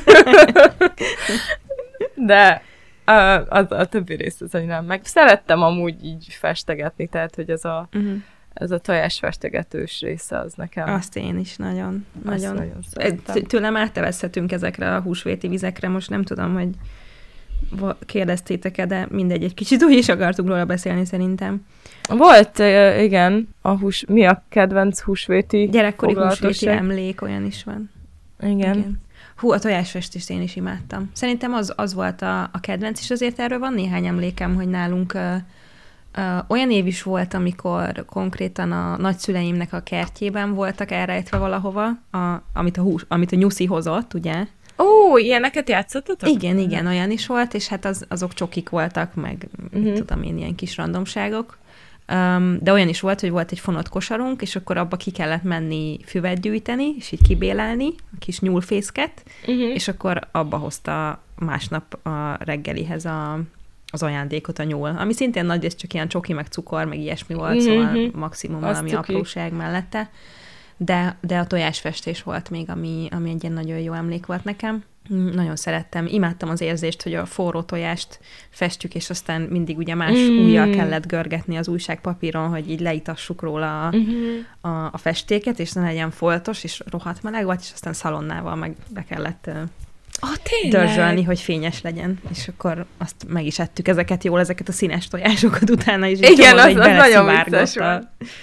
De a többi részt az, hogy nem. Meg szerettem amúgy így festegetni, tehát, hogy ez a tojás festegetős része az nekem. Azt én is nagyon szerettem. Tőlem áttevezhetünk ezekre a húsvéti vizekre, most nem tudom, hogy kérdeztétek-e, de mindegy, egy kicsit úgy is akartuk róla beszélni szerintem. Volt, igen, mi a kedvenc húsvéti gyerekkori húsvéti emlék, olyan is van. Igen. Hú, a tojásfestést én is imádtam. Szerintem az volt a kedvenc, és azért erről van néhány emlékem, hogy nálunk olyan év is volt, amikor konkrétan a nagyszüleimnek a kertjében voltak elrejtve valahova, amit a nyuszi hozott, ugye? Ó, ilyeneket játszottatok? Igen, olyan is volt, és hát azok csokik voltak, meg tudom én, ilyen kis randomságok. De olyan is volt, hogy volt egy fonott kosarunk, és akkor abba ki kellett menni füvet gyűjteni, és így kibélelni, a kis nyúlfészket, és akkor abba hozta másnap a reggelihez az ajándékot a nyúl. Ami szintén nagy, ez csak ilyen csoki, meg cukor, meg ilyesmi volt, szóval maximum valami apróság mellette. De a tojásfestés volt még, ami egy ilyen nagyon jó emlék volt nekem. Nagyon szerettem. Imádtam az érzést, hogy a forró tojást festjük, és aztán mindig ugye más ujjal kellett görgetni az újságpapíron, hogy így leitassuk róla a festéket, és ne legyen foltos, és rohadt meleg volt, és aztán szalonnával meg be kellett dörzsölni, hogy fényes legyen. És akkor azt meg is ettük ezeket a színes tojásokat utána, és igen, az nagyon vicces volt.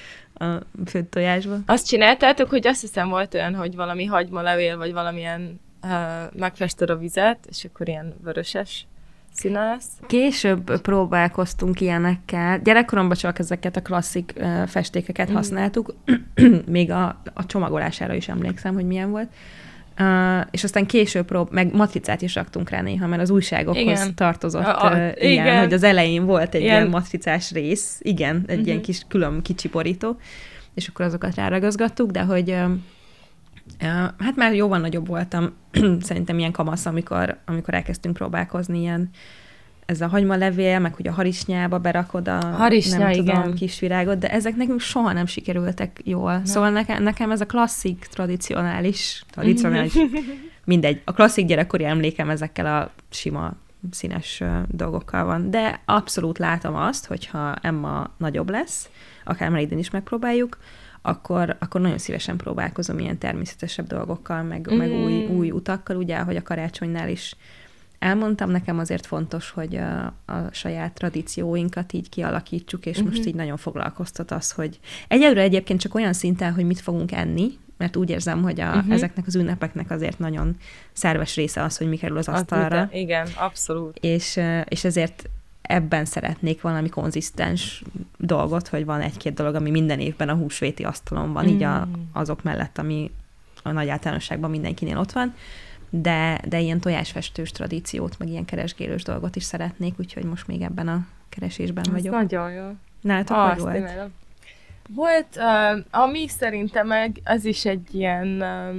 a főtt tojásba. Azt csináltátok, hogy azt hiszem volt olyan, hogy valami hagymalevél, vagy valamilyen megfested a vizet, és akkor ilyen vöröses színe lesz. Később próbálkoztunk ilyenekkel. Gyerekkoromban csak ezeket a klasszik festékeket használtuk. Még a csomagolására is emlékszem, hogy milyen volt. És aztán később meg matricát is raktunk rá néha, mert az újságokhoz tartozott ilyen, hogy az elején volt egy ilyen matricás rész, igen, egy ilyen kis külön kicsi borító, és akkor azokat ráragazgattuk, de hogy hát már jóval nagyobb voltam, szerintem ilyen kamasz, amikor elkezdtünk próbálkozni ilyen, ez a hagymalevél, meg hogy a harisnyába berakod nem tudom, kis virágot, de ezek nekünk soha nem sikerültek jól. Nem. Szóval nekem ez a klasszik, tradicionális, mindegy, a klasszik gyerekkori emlékem ezekkel a sima színes dolgokkal van. De abszolút látom azt, hogyha Emma nagyobb lesz, akár már idén is megpróbáljuk, akkor nagyon szívesen próbálkozom ilyen természetesebb dolgokkal, meg új utakkal, ugye, ahogy a karácsonynál is elmondtam, nekem azért fontos, hogy a saját tradícióinkat így kialakítsuk, és most így nagyon foglalkoztat az, hogy egyelőre egyébként csak olyan szinten, hogy mit fogunk enni, mert úgy érzem, hogy ezeknek az ünnepeknek azért nagyon szerves része az, hogy mi kerül az asztalra. Igen, abszolút. És ezért ebben szeretnék valami konzisztens dolgot, hogy van egy-két dolog, ami minden évben a húsvéti asztalon van, így azok mellett, ami a nagy általánosságban mindenkinél ott van, de ilyen tojásfestős tradíciót, meg ilyen keresgélős dolgot is szeretnék, úgyhogy most még ebben a keresésben vagyok. Ez nagyon jó. Nálatok hogy volt? Imádom. Volt, ami szerintem meg, az is egy ilyen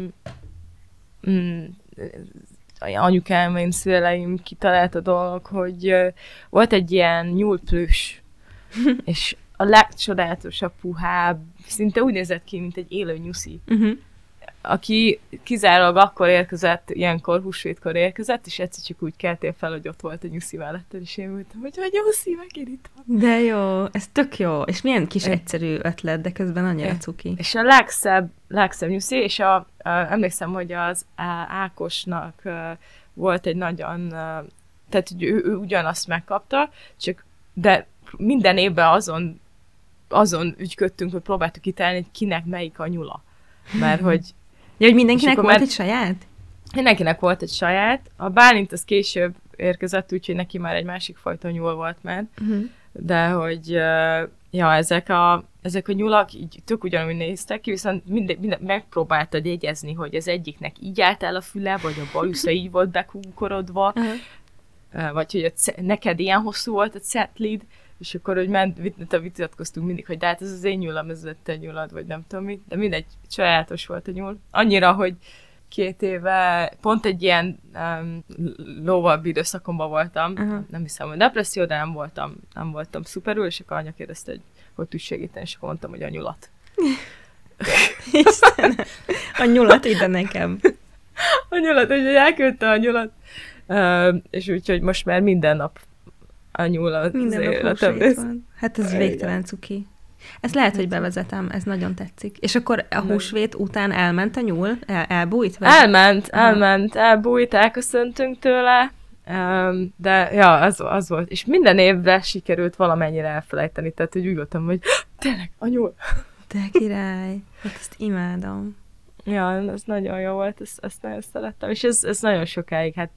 anyukám, én szüleim kitalálta dolog, hogy volt egy ilyen nyúlplüss, és a legcsodálatosabb puhább, szinte úgy nézett ki, mint egy élő nyuszi. Aki kizárólag akkor érkezett, ilyenkor húsvétkor érkezett, és egyszer csak úgy keltél fel, hogy ott volt a nyuszi melletted, és én voltam, hogy nyuszi, megint itt van. De jó, ez tök jó, és milyen kis egyszerű ötlet, de közben annyira cuki. És a legszebb nyuszi, és emlékszem, hogy az Ákosnak volt egy nagyon, tehát ő ugyanazt megkapta, de minden évben azon ügyködtünk, hogy próbáltuk kitalálni, hogy kinek melyik a nyula. Mert hogy hogy mindenkinek volt egy saját? Mindenkinek volt egy saját. A Bálint az később érkezett, úgyhogy neki már egy másik fajta nyúl volt már. De hogy ezek a nyulak így tök ugyanúgy néztek ki, viszont minden megpróbáltad jegyezni, hogy az egyiknek így állt el a füle, vagy a bajusza így volt bekunkorodva, vagy hogy neked ilyen hosszú volt a cetlid, és akkor, hogy vitatkoztunk mindig, hogy de hát ez az én nyúlam, ez a te nyúlad, vagy nem tudom mit, de mindegy, sajátos volt a nyúl. Annyira, hogy 2 éve pont egy ilyen lóvabb időszakomban voltam, nem hiszem, hogy depresszió, de nem voltam szuperül, és akkor anya kérdezte, hogy tudsz segíteni, és akkor mondtam, hogy a nyulat. Istenem, a nyulat ide nekem. A nyulat, úgyhogy elküldte a nyulat. És úgyhogy most már minden nap a nyúl minden életem. Hát ez végtelen cuki. Ezt lehet, hogy bevezetem, ez nagyon tetszik. És akkor a húsvét után elment a nyúl? Elbújt? Vagy? Elment, elbújt, elköszöntünk tőle, de ja, az volt. És minden évben sikerült valamennyire elfelejteni, tehát hogy úgy voltam, hogy tényleg, a nyúl. De király, hát ezt imádom. Ja, ez nagyon jó volt, ezt nagyon szerettem, és ez nagyon sokáig, hát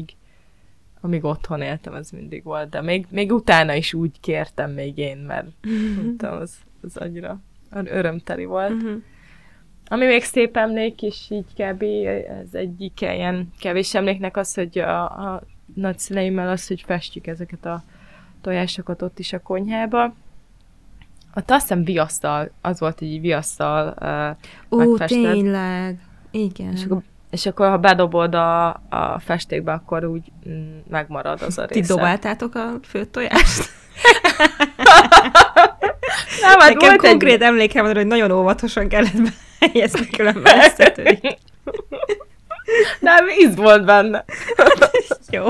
amíg otthon éltem, ez mindig volt, de még utána is úgy kértem még én, mert mondtam, az annyira örömteli volt. Ami még szép emlék, és így kb. Ez egyik ilyen kevés emléknek az, hogy a nagyszüleimmel az, hogy festjük ezeket a tojásokat ott is a konyhába. Ott azt hiszem viasztal, az volt, hogy viasztal megfested. Tényleg, igen. És akkor, ha bedobod a festékbe, akkor úgy megmarad az a része. Ti dobáltátok a főtt tojást? Nem, hát nekem konkrét emlékem van, hogy nagyon óvatosan kellett behelyezni, különben összetörik. Nem, íz volt benne. Jó.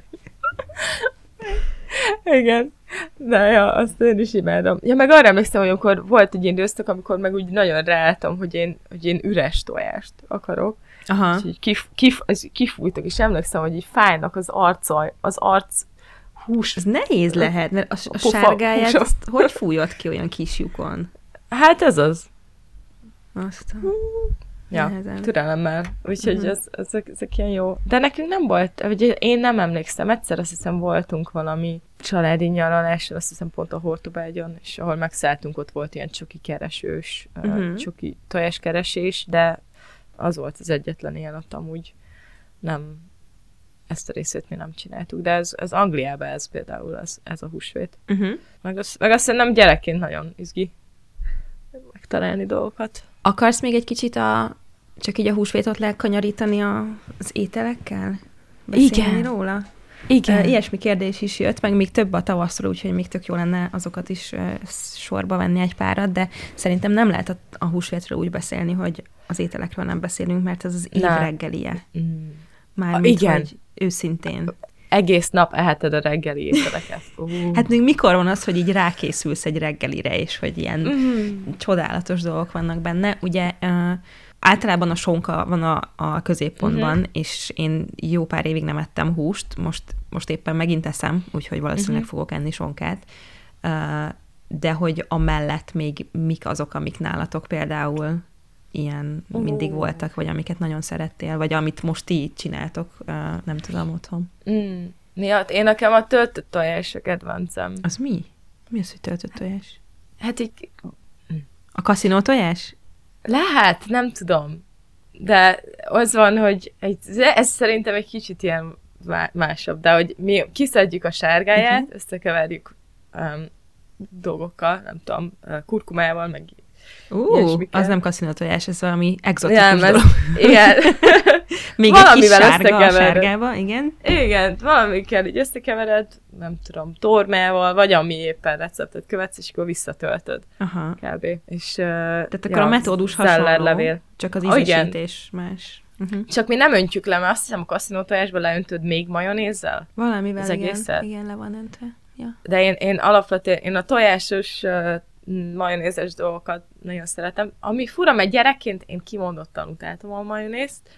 Igen. De ja, azt én is imádom. Ja, meg arra emlékszem, hogy amikor volt egy időszak, amikor meg úgy nagyon ráálltam, hogy én üres tojást akarok. Aha. És így kifújtak, és emlékszem, hogy így fájnak az arc hús. Ez nehéz lehet, mert a sárgáját hogy fújod ki olyan kis lyukon? Hát ez az. Aztán... Ja, nehezen. türelemmel. Úgyhogy ezek ilyen jó. De nekünk nem volt, ugye én nem emlékszem, egyszer azt hiszem voltunk valami családi nyaraláson, azt hiszem pont a Hortobágyon, és ahol megszálltunk, ott volt ilyen csoki keresős, csoki tojáskeresés, de az volt az egyetlen ilyen, ott amúgy nem, ezt a részét mi nem csináltuk, de ez Angliában ez például, ez a húsvét. Meg azt szerintem gyerekként nagyon izgi megtalálni dolgokat. Akarsz még egy kicsit csak így a húsvétot lekanyarítani az ételekkel? Beszélni róla? Igen. Ilyesmi kérdés is jött, meg még több a tavaszról, úgyhogy még tök jó lenne azokat is sorba venni egy párat, de szerintem nem lehet a húsvétről úgy beszélni, hogy az ételekről nem beszélünk, mert ez az év reggelije. Mármint, igen. hogy őszintén. Egész nap eheted a reggeli ételeket. Hát még mikor van az, hogy így rákészülsz egy reggelire, és hogy ilyen csodálatos dolgok vannak benne. Ugye általában a sonka van a középpontban, és én jó pár évig nem ettem húst, most éppen megint eszem, úgyhogy valószínűleg fogok enni sonkát. De hogy amellett még mik azok, amik nálatok például ilyen mindig voltak, vagy amiket nagyon szerettél, vagy amit most ti csináltok, nem tudom, otthon. Miatt én nekem a töltött tojás a kedvencem. Az mi? Mi az, hogy töltött tojás? Hát így... A kaszinó tojás? Lehet, nem tudom. De az van, hogy ez szerintem egy kicsit ilyen másabb, de hogy mi kiszedjük a sárgáját, összekeverjük dolgokkal, nem tudom, kurkumával, meg az nem kaszinó tojás, ez valami egzotikus dolog. Igen. Még egy kis sárga a sárgába, igen. Igen, valamikkel így összekevered, nem tudom, tormával, vagy ami éppen receptet követsz, és akkor visszatöltöd. Aha. Kb. És, tehát akkor a metódus hasonló, csak az ízesítés más. Csak mi nem öntjük le, mert azt hiszem a kaszinó tojásba leöntöd még majonézzel. Valamivel, az egészet. Igen, le van öntve. Ja. De én alapvetően a tojásos majonézes dolgokat nagyon szeretem. Ami fura, mert gyerekként én kimondottan utáltam a majonézt,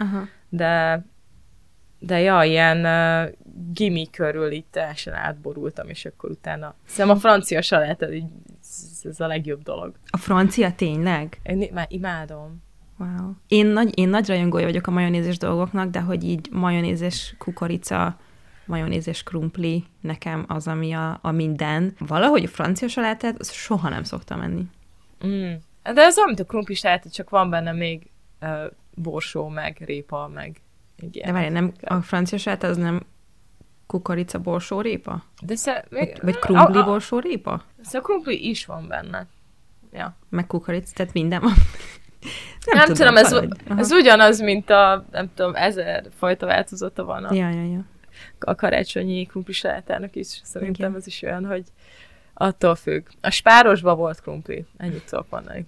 de ja, ilyen gimi körül így teljesen átborultam, és akkor utána. Szerintem a francia saláta, így ez a legjobb dolog. A francia tényleg? Én már imádom. Wow. Én nagy rajongója vagyok a majonézes dolgoknak, de hogy így majonézes kukorica, majonézes krumpli, nekem az, ami a minden. Valahogy a francia salátát soha nem szoktam enni. De ez olyan, mint a krumpli saláta, csak van benne még borsó, meg répa, meg igen. De várj, nem, a francia salát az nem kukorica, borsó, répa? Vagy krumpli, borsó, répa? Szóval krumpli is van benne. Ja. Meg kukorica, tehát minden van. Nem tudom, ez ugyanaz, mint a, nem tudom, 1000 fajta változata van a karácsonyi krumpli salátának is. Szerintem ez is olyan, hogy attól függ. A spárosban volt krumpli. Ennyit tudok mondani.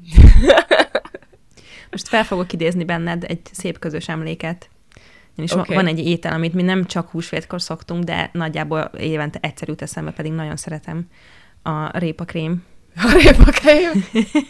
Most fel fogok idézni benned egy szép közös emléket. És van egy étel, amit mi nem csak húsvétkor szoktunk, de nagyjából évente egyszer jut eszembe, pedig nagyon szeretem. A répakrém. A répakrém?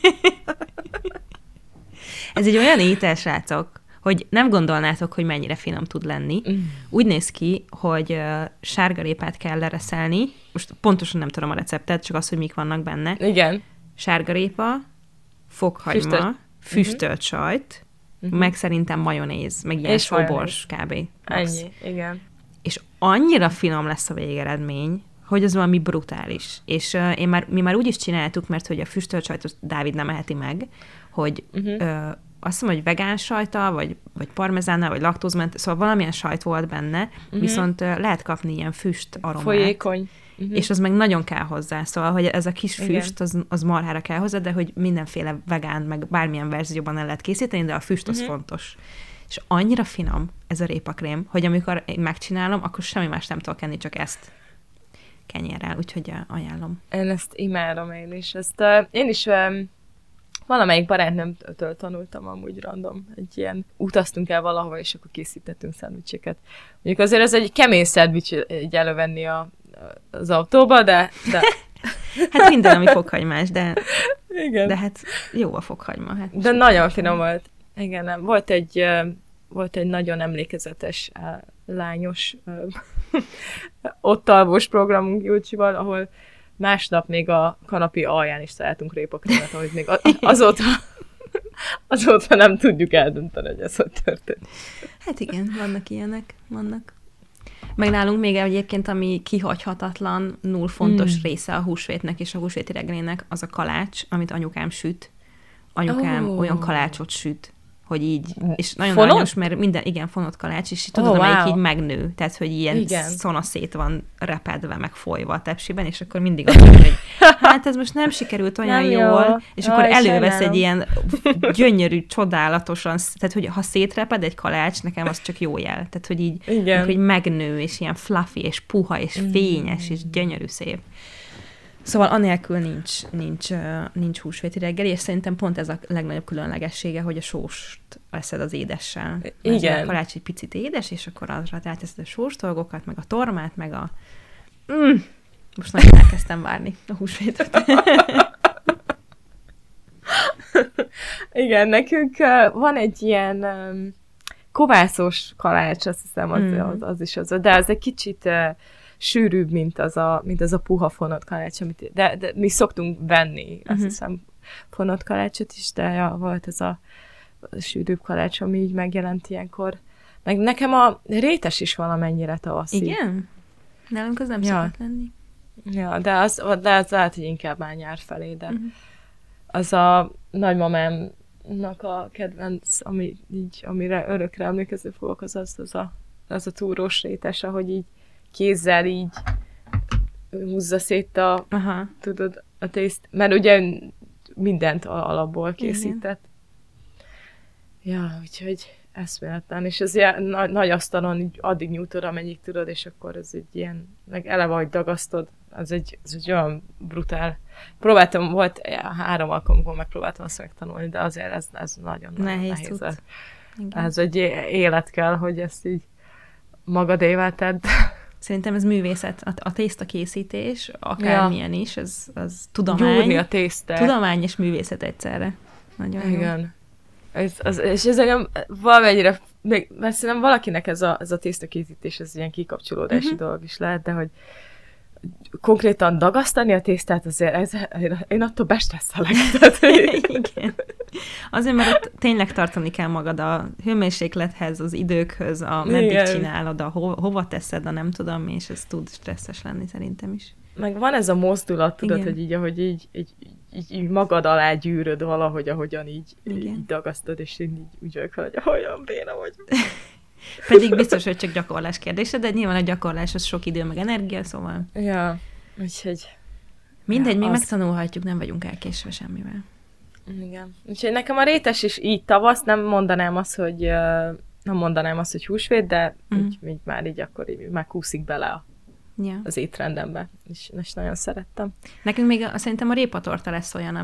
Ez egy olyan étel, srácok, hogy nem gondolnátok, hogy mennyire finom tud lenni. Úgy néz ki, hogy sárgarépát kell lereszelni. Most pontosan nem tudom a receptet, csak az, hogy mik vannak benne. Igen. Sárgarépa, fokhagyma, füstölt sajt, meg szerintem majonéz, meg ilyen sóbors kb. Ennyi, igen. És annyira finom lesz a végeredmény, hogy az valami brutális. És mi már úgy is csináltuk, mert hogy a füstölt sajtot Dávid nem eheti meg, hogy azt hiszem, hogy vegán sajta, vagy parmezánnal, vagy laktózment, szóval valamilyen sajt volt benne, viszont lehet kapni ilyen füst aromát. Folyékony. És az meg nagyon kell hozzá, szóval, hogy ez a kis füst, az marhára kell hozzá, de hogy mindenféle vegán, meg bármilyen verzióban el lehet készíteni, de a füst az fontos. És annyira finom ez a répakrém, hogy amikor én megcsinálom, akkor semmi más nem tudok enni, csak ezt kenyérrel, úgyhogy ajánlom. Én ezt imádom én is. Én is valamelyik barátnőmtől tanultam amúgy random. Egy ilyen utaztunk el valahova, és akkor készítettünk szendvicseket. Mondjuk azért ez egy kemény szendvics így elővenni az autóba, de... Hát minden, ami fokhagymás, de... Igen. De hát jó a fokhagyma. Hát de nagyon finom volt. Igen, nem. Volt egy nagyon emlékezetes lányos ott alvós programunk Júcsival, ahol másnap még a kanapé alján is találtunk répakrémet, amit még azóta nem tudjuk eldönteni, hogy ez hogy történt. Hát igen, vannak ilyenek, vannak. Meg nálunk még egyébként, ami kihagyhatatlan, null fontos része a húsvétnek és a húsvéti reggelének, az a kalács, amit anyukám süt. Anyukám olyan kalácsot süt, hogy így, és nagyon aranyos, mert minden, igen, fonott kalács, és tudod, amelyik így megnő, tehát, hogy ilyen szanaszét van repedve, meg folyva a tepsiben, és akkor mindig azt mondja, hogy hát ez most nem sikerült olyan jól, és akkor elővesz egy ilyen gyönyörű, csodálatosan, tehát, hogy ha szétreped egy kalács, nekem az csak jó jel, tehát, hogy így hogy megnő, és ilyen fluffy, és puha, és fényes, és gyönyörű szép. Szóval anélkül nincs húsvéti reggeli, és szerintem pont ez a legnagyobb különlegessége, hogy a sóst eszed az édessel. Igen. A kalács egy picit édes, és akkor azra ráteszed a sós dolgokat, meg a tormát, meg a... Most nagyon elkezdtem várni a húsvétot. Igen, nekünk van egy ilyen kovászos kalács, azt hiszem, az is az, de az egy kicsit... sűrűbb, mint az a puha fonott kalács, de mi szoktunk venni, azt hiszem, fonott kalácsot is, de volt ez a sűrűbb kalács, ami így megjelent ilyenkor. Meg nekem a rétes is valamennyire tavaszi. Igen? Nálunk az nem szokott lenni. Ja, de az lehet, hogy inkább már nyár felé, de az a nagymamámnak a kedvenc, amire örökre emlékezni fogok, az a túrós rétes, ahogy így kézzel így húzza szét tudod, a tészt, mert ugye mindent alapból készített. Igen. Ja, úgyhogy eszméletlen, és ez ilyen nagy asztalon így addig nyújtod, amennyit tudod, és akkor ez egy ilyen, meg eleve, hogy dagasztod, ez egy olyan brutál. Volt 3 alkalommal megpróbáltam azt megtanulni, de azért ez nagyon nehéz. Ez egy élet kell, hogy ezt így magadévá tedd. Szerintem ez művészet. A tészta készítés, akármilyen is, az tudomány. Gyúrni a tésztát. Tudomány és művészet egyszerre. Nagyon igen. Jó. És ez engem valamennyire, mert szerintem valakinek ez a tészta készítés, ez ilyen kikapcsolódási dolog is lehet, de hogy konkrétan dagasztani a tésztát, azért én attól bestresszelek. Igen. Azért, mert ott tényleg tartani kell magad a hőmérséklethez, az időkhöz, meddig csinálod, hova teszed, nem tudom, és ez tud stresszes lenni szerintem is. Meg van ez a mozdulat, tudod, hogy így, ahogy így magad alá gyűröd valahogy, ahogyan így dagasztod, és én így úgy vagyok, hogy olyan béna vagy. Pedig biztos, hogy csak gyakorlás kérdése, de nyilván a gyakorlás az sok idő, meg energia, szóval... Ja, úgyhogy... Mindegy, még megtanulhatjuk, nem vagyunk elkésve semmivel. Igen. Úgyhogy nekem a rétes is így tavasz, nem mondanám azt, hogy húsvét, de így már így akkor így megkúszik bele az étrendembe, és nagyon szerettem. Nekünk még szerintem a répatorta lesz olyan,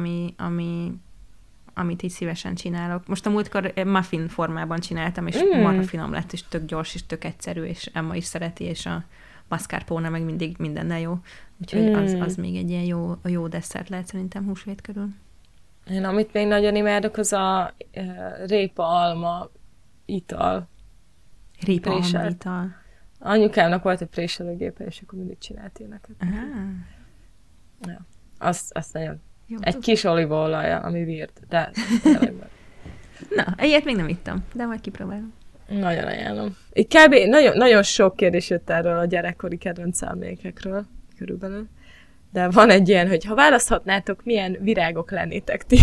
amit így szívesen csinálok. Most a múltkor muffin formában csináltam, és marha finom lett, és tök gyors, és tök egyszerű, és Emma is szereti, és a mascarpone meg mindig mindennel jó. Úgyhogy az még egy ilyen jó desszert lehet szerintem húsvét körül. Én amit még nagyon imádok, az a répa-alma ital. Répa-alma ital. Anyukámnak volt egy préselőgépe, és akkor mindig csinált ilyeneket. Ja. Azt nagyon... Jó, egy kis olívaolajjal, ami weird, de na, ilyet még nem ittam, de majd kipróbálom. Nagyon ajánlom. Kb. Nagyon sok kérdés jött erről a gyerekkori kedvenc emlékekről, körülbelül. De van egy ilyen, hogy ha választhatnátok, milyen virágok lennétek ti?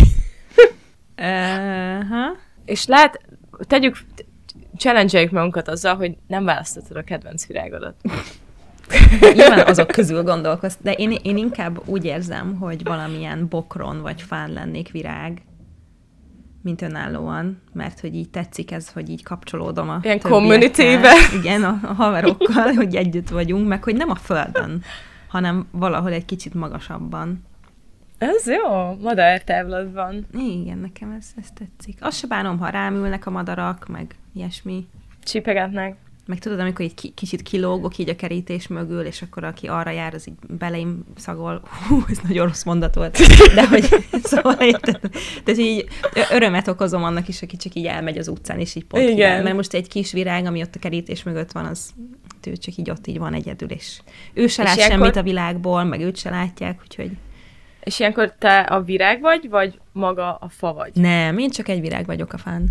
És challenge-eljük magunkat azzal, hogy nem választhatod a kedvenc virágodat. Nyilván azok közül gondolkozz, de én inkább úgy érzem, hogy valamilyen bokron vagy fán lennék virág, mint önállóan, mert hogy így tetszik ez, hogy így kapcsolódom a ilyen community-be. Igen, a haverokkal, hogy együtt vagyunk, meg hogy nem a földön, hanem valahol egy kicsit magasabban. Ez jó, madártávlatban. Igen, nekem ez tetszik. Azt se bánom, ha rám ülnek a madarak, meg ilyesmi. Csipegetnek. Meg tudod, amikor egy kicsit kilógok így a kerítés mögül, és akkor aki arra jár, az így beleim szagol. Ez nagyon rossz mondat volt. De hogy szóval érted. Tehát így örömet okozom annak is, aki csak így elmegy az utcán, és így pont hibál. Mert most egy kis virág, ami ott a kerítés mögött van, az ő csak így ott így van egyedül, és ő se És lát ilyenkor... semmit a világból, meg őt se látják, úgyhogy... És ilyenkor te a virág vagy maga a fa vagy? Nem, én csak egy virág vagyok a fán.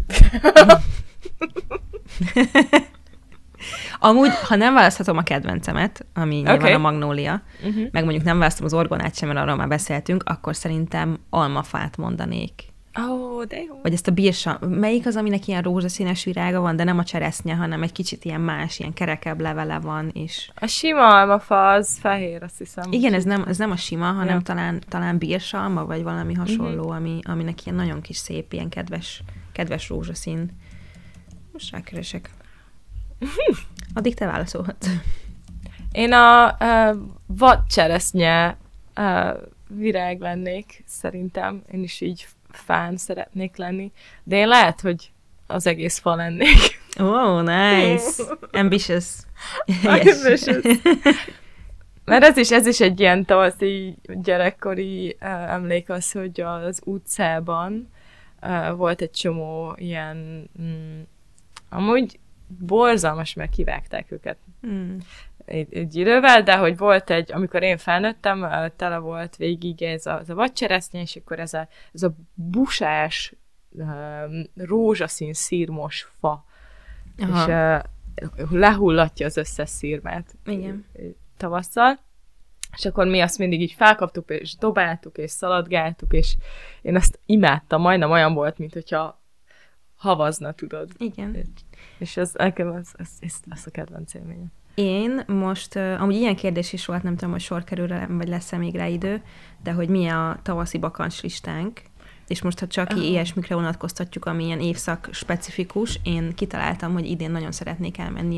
Amúgy, ha nem választhatom a kedvencemet, ami nyilván a magnólia, meg mondjuk nem választom az orgonát sem, mert arról már beszéltünk, akkor szerintem almafát mondanék. De jó. Vagy ezt a bírsa. Melyik az, aminek ilyen rózsaszínes virága van, de nem a cseresznye, hanem egy kicsit ilyen más, ilyen kerekebb levele van, és... A sima almafa az fehér, azt hiszem. Igen, ez nem a sima, hanem talán bírsalma, vagy valami hasonló, aminek ilyen nagyon kis szép, ilyen kedves rózsaszín. Most rákeresek. Addig te válaszolhatsz. Én a vadcseresznye virág lennék, szerintem. Én is így fán szeretnék lenni. De én lehet, hogy az egész fa lennék. Oh, nice! Ambitious. Yes. Mert ez is egy ilyen tavaszi gyerekkori emlék az, hogy az utcában volt egy csomó ilyen amúgy borzalmas, mert kivágták őket egy idővel, de hogy volt egy, amikor én felnőttem, tele volt végig ez a vadcseresznye, és akkor ez a busás, rózsaszín szírmos fa. Aha. És lehullatja az összes szírmát. Igen. Tavasszal. És akkor mi azt mindig így felkaptuk, és dobáltuk, és szaladgáltuk, és én azt imádtam, majdnem olyan volt, mint hogyha havazna, tudod. Igen. És ez nekem az a kedvenc élményem. Én most, amúgy ilyen kérdés is volt, nem tudom, hogy sor kerül, vagy lesz-e még rá idő, de hogy mi a tavaszi bakancs-listánk, és most, ha csak ilyesmikre vonatkoztatjuk, ami ilyen évszak specifikus, én kitaláltam, hogy idén nagyon szeretnék elmenni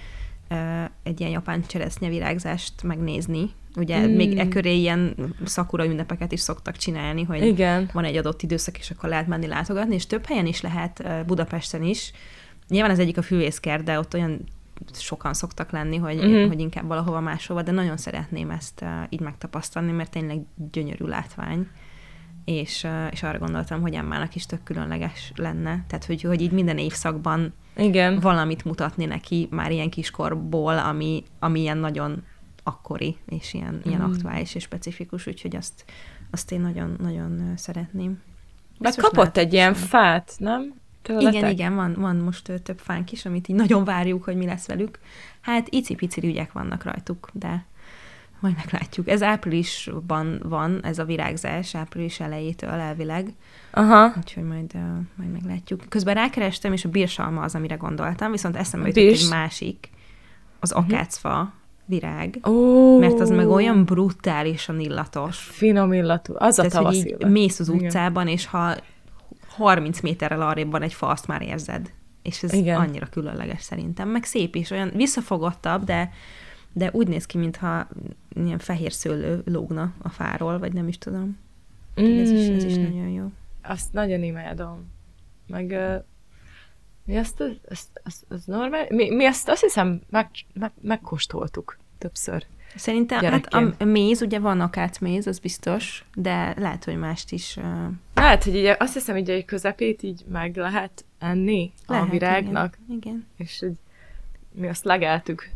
egy ilyen japán cseresznyevirágzást megnézni. Ugye még e köré ilyen szakura ünnepeket is szoktak csinálni, hogy igen. Van egy adott időszak, és akkor lehet menni látogatni, és több helyen is lehet, Budapesten is. Nyilván az egyik a Fűvészkert, de ott olyan sokan szoktak lenni, hogy inkább valahova máshova, de nagyon szeretném ezt így megtapasztalni, mert tényleg gyönyörű látvány. És arra gondoltam, hogy Emmának is tök különleges lenne. Tehát, hogy így minden évszakban igen. Valamit mutatni neki már ilyen kiskorból, ami ilyen nagyon akkori, és ilyen aktuális és specifikus, úgyhogy azt én nagyon szeretném. Mert kapott egy ilyen fát, nem? Tőletek? Igen, van most több fánk is, amit így nagyon várjuk, hogy mi lesz velük. Hát icipici ügyek vannak rajtuk, de majd meglátjuk. Ez áprilisban van, ez a virágzás, április elejétől elvileg. Aha. Úgyhogy majd meglátjuk. Közben rákerestem, és a bírsalma az, amire gondoltam, viszont eszembe jutott egy másik, az akácfa virág, mert az meg olyan brutálisan illatos. Finom illatú, az tehát, a tavaszi illat. Mész az utcában, és ha 30 méterrel arrébb van egy fa, azt már érzed. És ez annyira különleges szerintem. Meg szép is, olyan visszafogottabb, de úgy néz ki, mintha ilyen fehér szőlő lógna a fáról, vagy nem is tudom. Ez is nagyon jó. Azt nagyon imádom. Meg mi azt normál? Mi azt hiszem megkóstoltuk többször. Szerintem, hát a méz, ugye van akácméz, az biztos, de lehet, hogy mást is. Lehet, hogy így, azt hiszem, hogy egy közepét így meg lehet enni a virágnak. Igen. És hogy mi azt legeltük.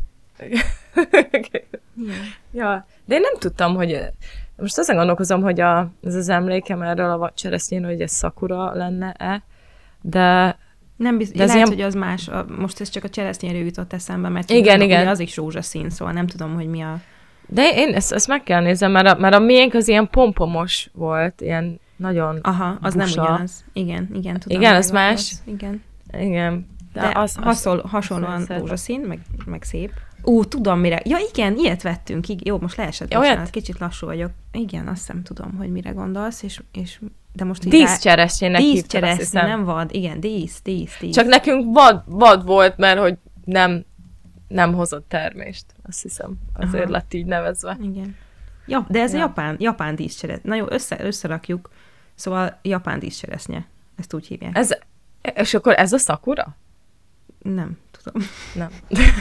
Ja, de én nem tudtam, hogy most azon gondolkozom, hogy ez az emlékem erről a vadcseresznyén, hogy ez szakura lenne-e, de nem biztos, lehet, ilyen... hogy az más. Most ez csak a cseresznyéről jutott eszembe, mert igen. Az is rózsaszín, szóval nem tudom, hogy mi a... De én ezt meg kell nézem, mert a miénk az ilyen pompomos volt, ilyen nagyon aha, az busa. Nem ugyanaz. Igen, tudom. Igen, az más. Igen. De az hasonlóan rózsaszín, meg szép. Tudom mire. Ja, igen, ilyet vettünk. Jó, most leesett. Bocsánat, kicsit lassú vagyok. Igen, azt nem tudom, hogy mire gondolsz, és de most díszcseresznyének hívtad, díszcseresznye, nem vad. Igen, dísz. Csak nekünk vad volt, mert hogy nem hozott termést, azt hiszem. Azért lett így nevezve. Igen. Ja, de ez japán díszcseresznye. Na jó, összerakjuk. Szóval japán díszcseresznye. Ezt úgy hívják. És akkor ez a szakura? Nem tudom. Nem.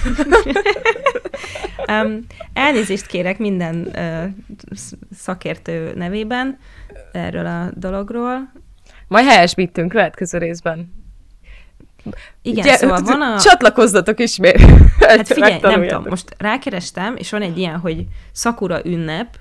Elnézést kérek minden szakértő nevében erről a dologról. Majd helyesbítünk következő részben. Igen, szóval van csatlakozzatok ismét. Hát figyelj, nem tudom, most rákerestem, és van egy ilyen, hogy Sakura ünnep,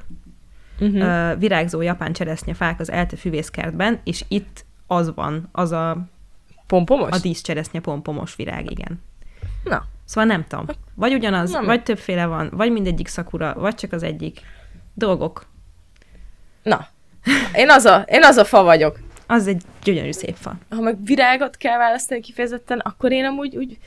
virágzó japán cseresznyefák az ELTE füvészkertben, és itt az van, az a pompomos? A díszcseresznye pompomos virág, igen. Na. Szóval nem tudom. Vagy ugyanaz, vagy többféle van, vagy mindegyik szakura, vagy csak az egyik. Dolgok. Na. Én az a fa vagyok. Az egy gyönyörű szép fa. Ha meg virágot kell választani kifejezetten, akkor én amúgy úgy...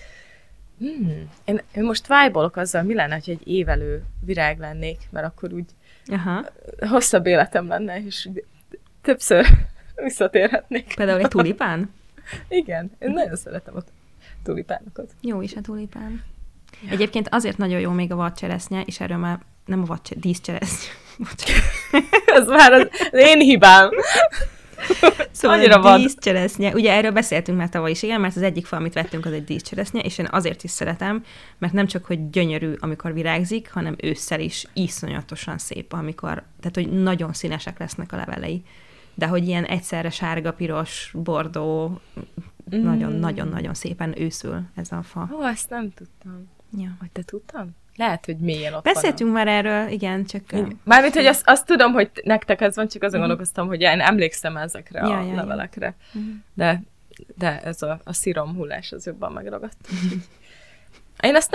Én most vibe-olok azzal, mi lenne, hogy egy évelő virág lennék, mert akkor úgy hosszabb életem lenne, és többször visszatérhetnék. Például egy tulipán? Igen, én nagyon szeretem a tulipánokat. Jó is a tulipán. Ja. Egyébként azért nagyon jó még a vadcseresznye, és erről már nem a díszcseresznye. Ez már az én hibám. Szóval a díszcseresznye, ugye erről beszéltünk már tavaly is, igen, mert az egyik fa, amit vettünk, az egy díszcseresznye, és én azért is szeretem, mert nem csak, hogy gyönyörű, amikor virágzik, hanem ősszel is iszonyatosan szép, tehát, hogy nagyon színesek lesznek a levelei. De hogy ilyen egyszerre sárga, piros, bordó, nagyon-nagyon-nagyon szépen őszül ez a fa. Ó, ezt nem tudtam. Ja. Vagy te tudtam? Lehet, hogy mélyen ott beszéltünk már erről, igen, csak... Mármint, hogy azt tudom, hogy nektek ez van, csak azon gondolkoztam, hogy én emlékszem ezekre a levelekre. De ez a sziromhullás az jobban megragadt. Én ezt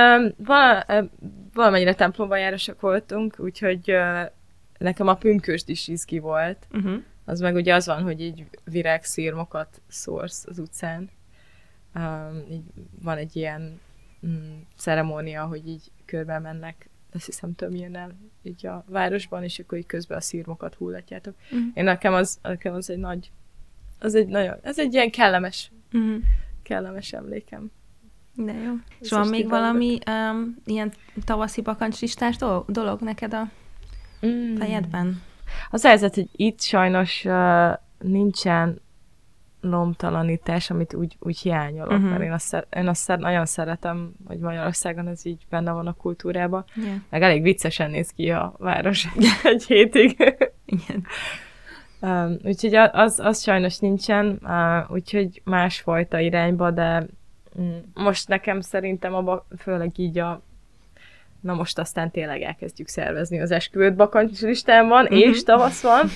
valamennyire templomban járosak voltunk, úgyhogy nekem a pünkösd is izgi volt. Az meg ugye az van, hogy így virágszirmokat szórsz az utcán. Így van egy ilyen ceremónia, hogy így körbe mennek, azt hiszem tömjénnel így a városban, és akkor így közben a szirmokat hullatjátok. Én nekem az egy nagy, ez egy ilyen kellemes emlékem. De jó. És van még valami ilyen tavaszi bakancslistás dolog neked a fejedben? Az helyzet, hogy itt sajnos nincsen lombtalanítás, amit úgy hiányolok, mert én azt nagyon szeretem, hogy Magyarországon ez így benne van a kultúrában. Yeah. Meg elég viccesen néz ki a város egy hétig. Igen. Úgyhogy az sajnos nincsen, úgyhogy másfajta irányba, de most nekem szerintem főleg így na most aztán tényleg elkezdjük szervezni az esküvőt bakancslistámban, és tavasz van.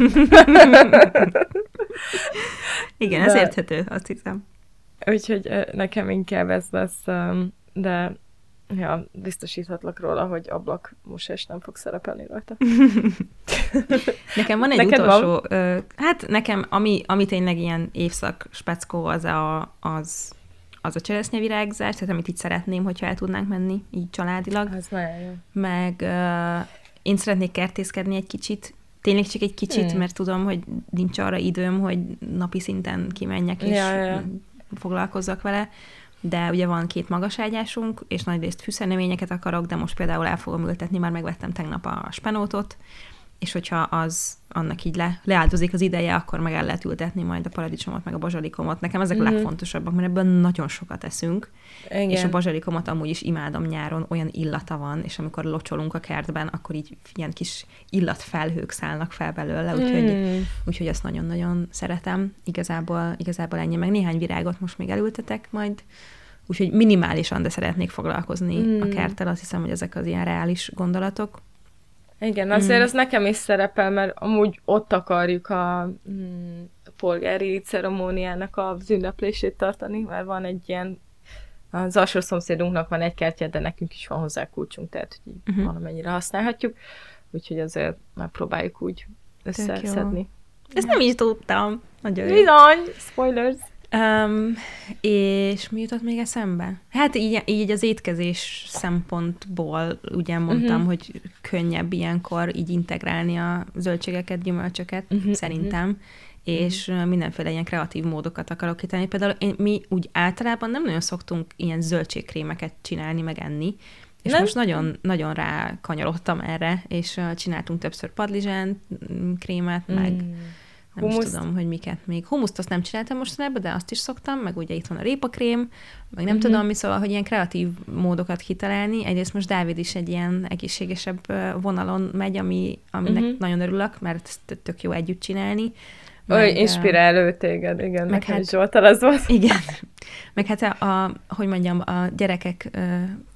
Igen, ez érthető, azt hiszem. Úgyhogy nekem inkább ez lesz, de ja, biztosíthatlak róla, hogy ablakmosás nem fog szerepelni rajta. Nekem van egy utolsó, hát nekem, ami tényleg ilyen évszak speckó, az a cseresznyevirágzás, tehát amit így szeretném, hogyha el tudnánk menni, így családilag. Az nagyon jó. Meg én szeretnék kertészkedni egy kicsit, tényleg csak egy kicsit, mert tudom, hogy nincs arra időm, hogy napi szinten kimenjek és foglalkozzak vele, de ugye van 2 magaságyásunk, és nagyrészt fűszernövényeket akarok, de most például el fogom ültetni, már megvettem tegnap a spenótot, és hogyha annak így leáldozik az ideje, akkor meg el lehet ültetni majd a paradicsomot, meg a bazsalikomot. Nekem ezek a legfontosabbak, mert ebből nagyon sokat eszünk, igen. És a bazsalikomot amúgy is imádom nyáron, olyan illata van, és amikor locsolunk a kertben, akkor így ilyen kis illatfelhők szállnak fel belőle, úgyhogy azt nagyon-nagyon szeretem. Igazából ennyi, meg néhány virágot most még elültetek majd, úgyhogy minimálisan, de szeretnék foglalkozni a kerttel, azt hiszem, hogy ezek az ilyen reális gondolatok. Igen, azért ez nekem is szerepel, mert amúgy ott akarjuk a polgári ceremóniának az ünneplését tartani, mert van egy ilyen, az alsó szomszédunknak van egy kertje, de nekünk is van hozzá kulcsunk, tehát hogy így valamennyire használhatjuk, úgyhogy azért megpróbáljuk úgy összeszedni. Ezt nem is tudtam. Nagyon jó. Bizony, spoilers! És mi jutott még eszembe? Hát így az étkezés szempontból ugye mondtam, hogy könnyebb ilyenkor így integrálni a zöldségeket, gyümölcsöket, szerintem, és mindenféle ilyen kreatív módokat akarok kitenni. Például mi úgy általában nem nagyon szoktunk ilyen zöldségkrémeket csinálni, meg enni, és most nagyon rákanyarodtam erre, és csináltunk többször padlizsán krémet, meg nem is tudom, hogy miket még. Humuszt azt nem csináltam mostanában, de azt is szoktam, meg ugye itt van a répakrém, meg nem tudom mi, szóval, hogy ilyen kreatív módokat kitalálni. Egyrészt most Dávid is egy ilyen egészségesebb vonalon megy, aminek nagyon örülök, mert ezt tök jó együtt csinálni. Oly inspiráló téged, igen, nekem is Zsoltal az volt. Igen. Meg hát hogy mondjam, a gyerekek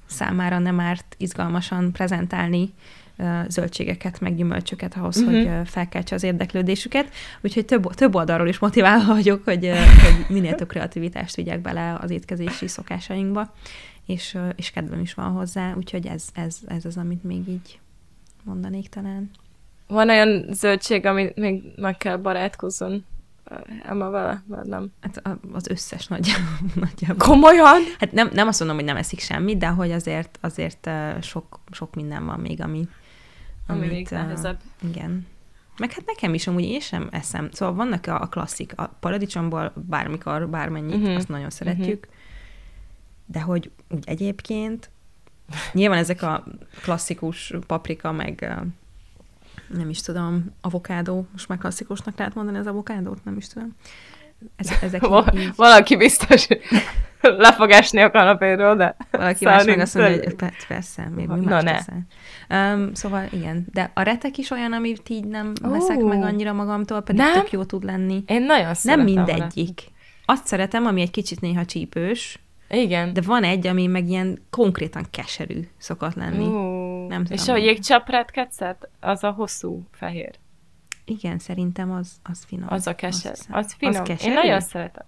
számára nem árt izgalmasan prezentálni zöldségeket, meg gyümölcsöket ahhoz, hogy felkeltse az érdeklődésüket. Úgyhogy több oldalról is motiválva vagyok, hogy minél több kreativitást vigyek bele az étkezési szokásainkba, és kedvem is van hozzá, úgyhogy ez az, amit még így mondanék talán. Van olyan zöldség, amit még meg kell barátkozzon Emma vele, vagy nem? Hát az összes nagyjából. Komolyan? Hát nem azt mondom, hogy nem eszik semmit, de hogy azért sok minden van még, ami még nehezebb. Igen. Meg hát nekem is amúgy én sem eszem. Szóval vannak a klasszik, a paradicsomból bármikor, bármennyit, azt nagyon szeretjük, de hogy úgy egyébként nyilván ezek a klasszikus paprika, meg nem is tudom, avokádó, most már klasszikusnak lehet mondani az avokádót, nem is tudom. Ezek így... Valaki biztos le fog esni a kanapéről, de... Valaki más meg azt mondja, hogy persze, még mi más teszel. Szóval igen, de a retek is olyan, amit így nem veszek meg annyira magamtól, pedig tök jó tud lenni. Én nagyon szeretem. Nem mindegyik. Azt szeretem, ami egy kicsit néha csípős, igen. De van egy, ami meg ilyen konkrétan keserű szokott lenni. Nem tudom. És a jégcsapretket az a hosszú fehér. Igen, szerintem az finom. Az a keser. Az finom. Az én nagyon szeretem.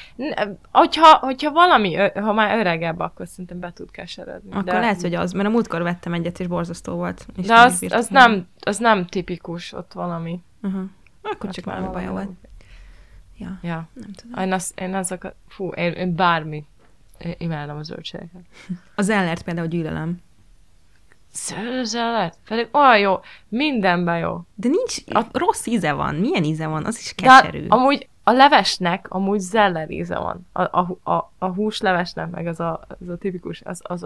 Hogyha valami, ha már öregebb, akkor szerintem be tud keseredni. Akkor de... lehet, hogy az, mert a múltkor vettem egyet, és borzasztó volt. És de az nem tipikus, ott valami. Akkor csak valami baj volt. Ja. Nem tudom. Én azokat, én bármi. Én imádom a zöldségeket. A zellert például gyűlölöm. Zellert? Pedig olyan jó. Mindenben jó. De nincs, rossz íze van. Milyen íze van? Az is keserű. De amúgy a levesnek amúgy zeller íze van. A húslevesnek, meg az a tipikus,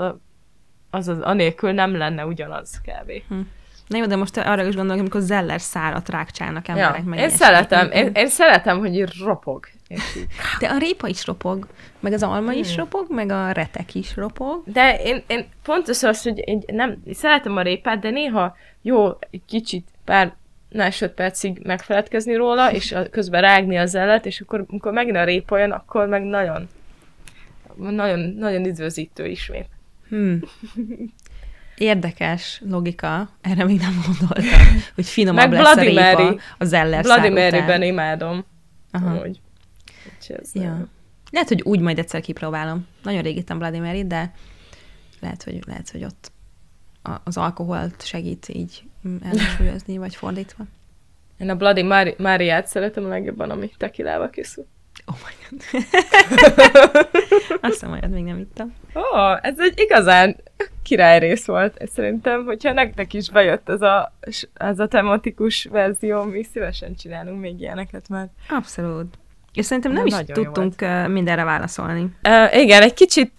az anélkül nem lenne ugyanaz kb. Na jó, de most arra is gondolok, amikor zeller szárat rákcsálnak emberek meg. Én szeretem, hogy így ropog. De a répa is ropog, meg az alma is ropog, meg a retek is ropog. De én pontos az, hogy én nem szeretem a répát, de néha jó egy kicsit pár másodpercig megfeledkezni róla, és közben rágni a zellet, és akkor amikor megint a répa jön, akkor meg nagyon, nagyon, nagyon üdvözítő ismét. Érdekes logika, erre még nem gondoltam, hogy finomabb meg lesz Bloody a répa a zeller szár után. Bloody Mary-ben imádom. Amúgy. Ja. Lehet, hogy úgy majd egyszer kipróbálom. Nagyon rég ittam Bloody Mary, de lehet, hogy ott az alkoholt segít így ellensúlyozni, vagy fordítva. Én a Bloody Mary-át szeretem a legjobban, ami tekilába készül. Oh my god. Azt hiszem, olyat még nem ittam. Ez egy igazán királyrész volt. Szerintem, hogyha nektek is bejött ez a tematikus verzió, mi szívesen csinálunk még ilyeneket, mert... Abszolút. És szerintem nem is tudtunk mindenre válaszolni. Igen, egy kicsit...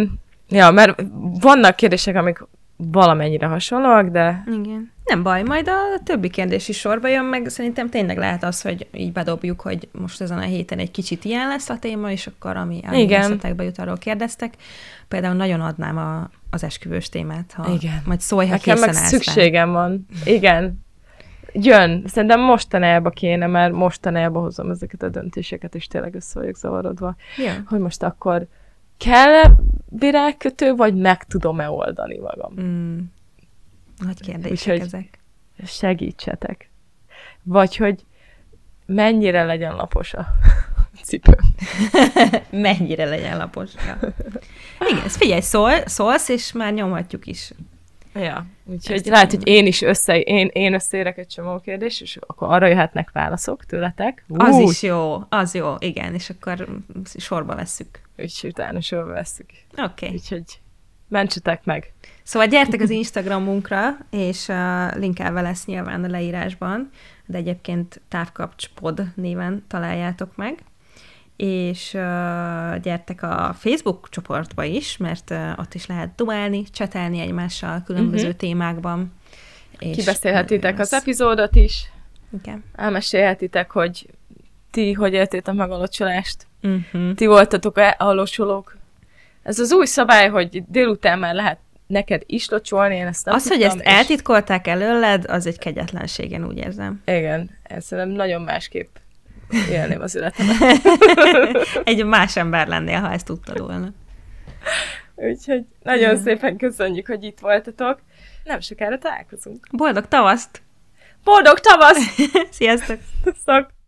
mert vannak kérdések, amik valamennyire hasonlóak, de... Igen. Nem baj, majd a többi kérdés is sorba jön, meg szerintem tényleg lehet az, hogy így bedobjuk, hogy most ezen a héten egy kicsit ilyen lesz a téma, és akkor ami eszetekbe jut, arról kérdeztek. Például nagyon adnám az esküvős témát, ha majd szólj, ha készen állsz. Szükségem van. Igen. Jön. Szerintem mostanába kéne, mert mostanába hozom ezeket a döntéseket, és tényleg össze vagyok zavarodva. Ja. Hogy most akkor kell-e virágkötő, vagy meg tudom-e oldani magam? Nagy kérdések ezek. Segítsetek. Vagy hogy mennyire legyen lapos a cipő. Mennyire legyen lapos. Ja. Igen, figyelj, szólsz, és már nyomhatjuk is. Ja, úgyhogy lehet, hogy én összeérek egy csomó kérdés, és akkor arra jöhetnek válaszok tőletek. Az is jó, az jó, igen, és akkor sorba vesszük. Úgyhogy utána sorba vesszük. Oké. Úgyhogy mentsetek meg. Szóval gyertek az Instagramunkra, és linkelve lesz nyilván a leírásban, de egyébként Távkapcs.pod néven találjátok meg. És gyertek a Facebook csoportba is, mert ott is lehet dumálni, csetelni egymással különböző témákban. És kibeszélhetitek az epizódot is. Igen. Elmesélhetitek, hogy ti hogy éltétek meg a locsolást. Ti voltatok-e a locsolók. Ez az új szabály, hogy délután már lehet neked is locsolni, én ezt nem tudtam. Hogy ezt eltitkolták előled, az egy kegyetlenség, én úgy érzem. Igen, ezt szerintem nagyon másképp élném az életemet. Egy más ember lennél, ha ezt tudtad volna. Úgyhogy nagyon szépen köszönjük, hogy itt voltatok. Nem sokára találkozunk. Boldog tavaszt! Boldog tavasz! Sziasztok! Sziasztok!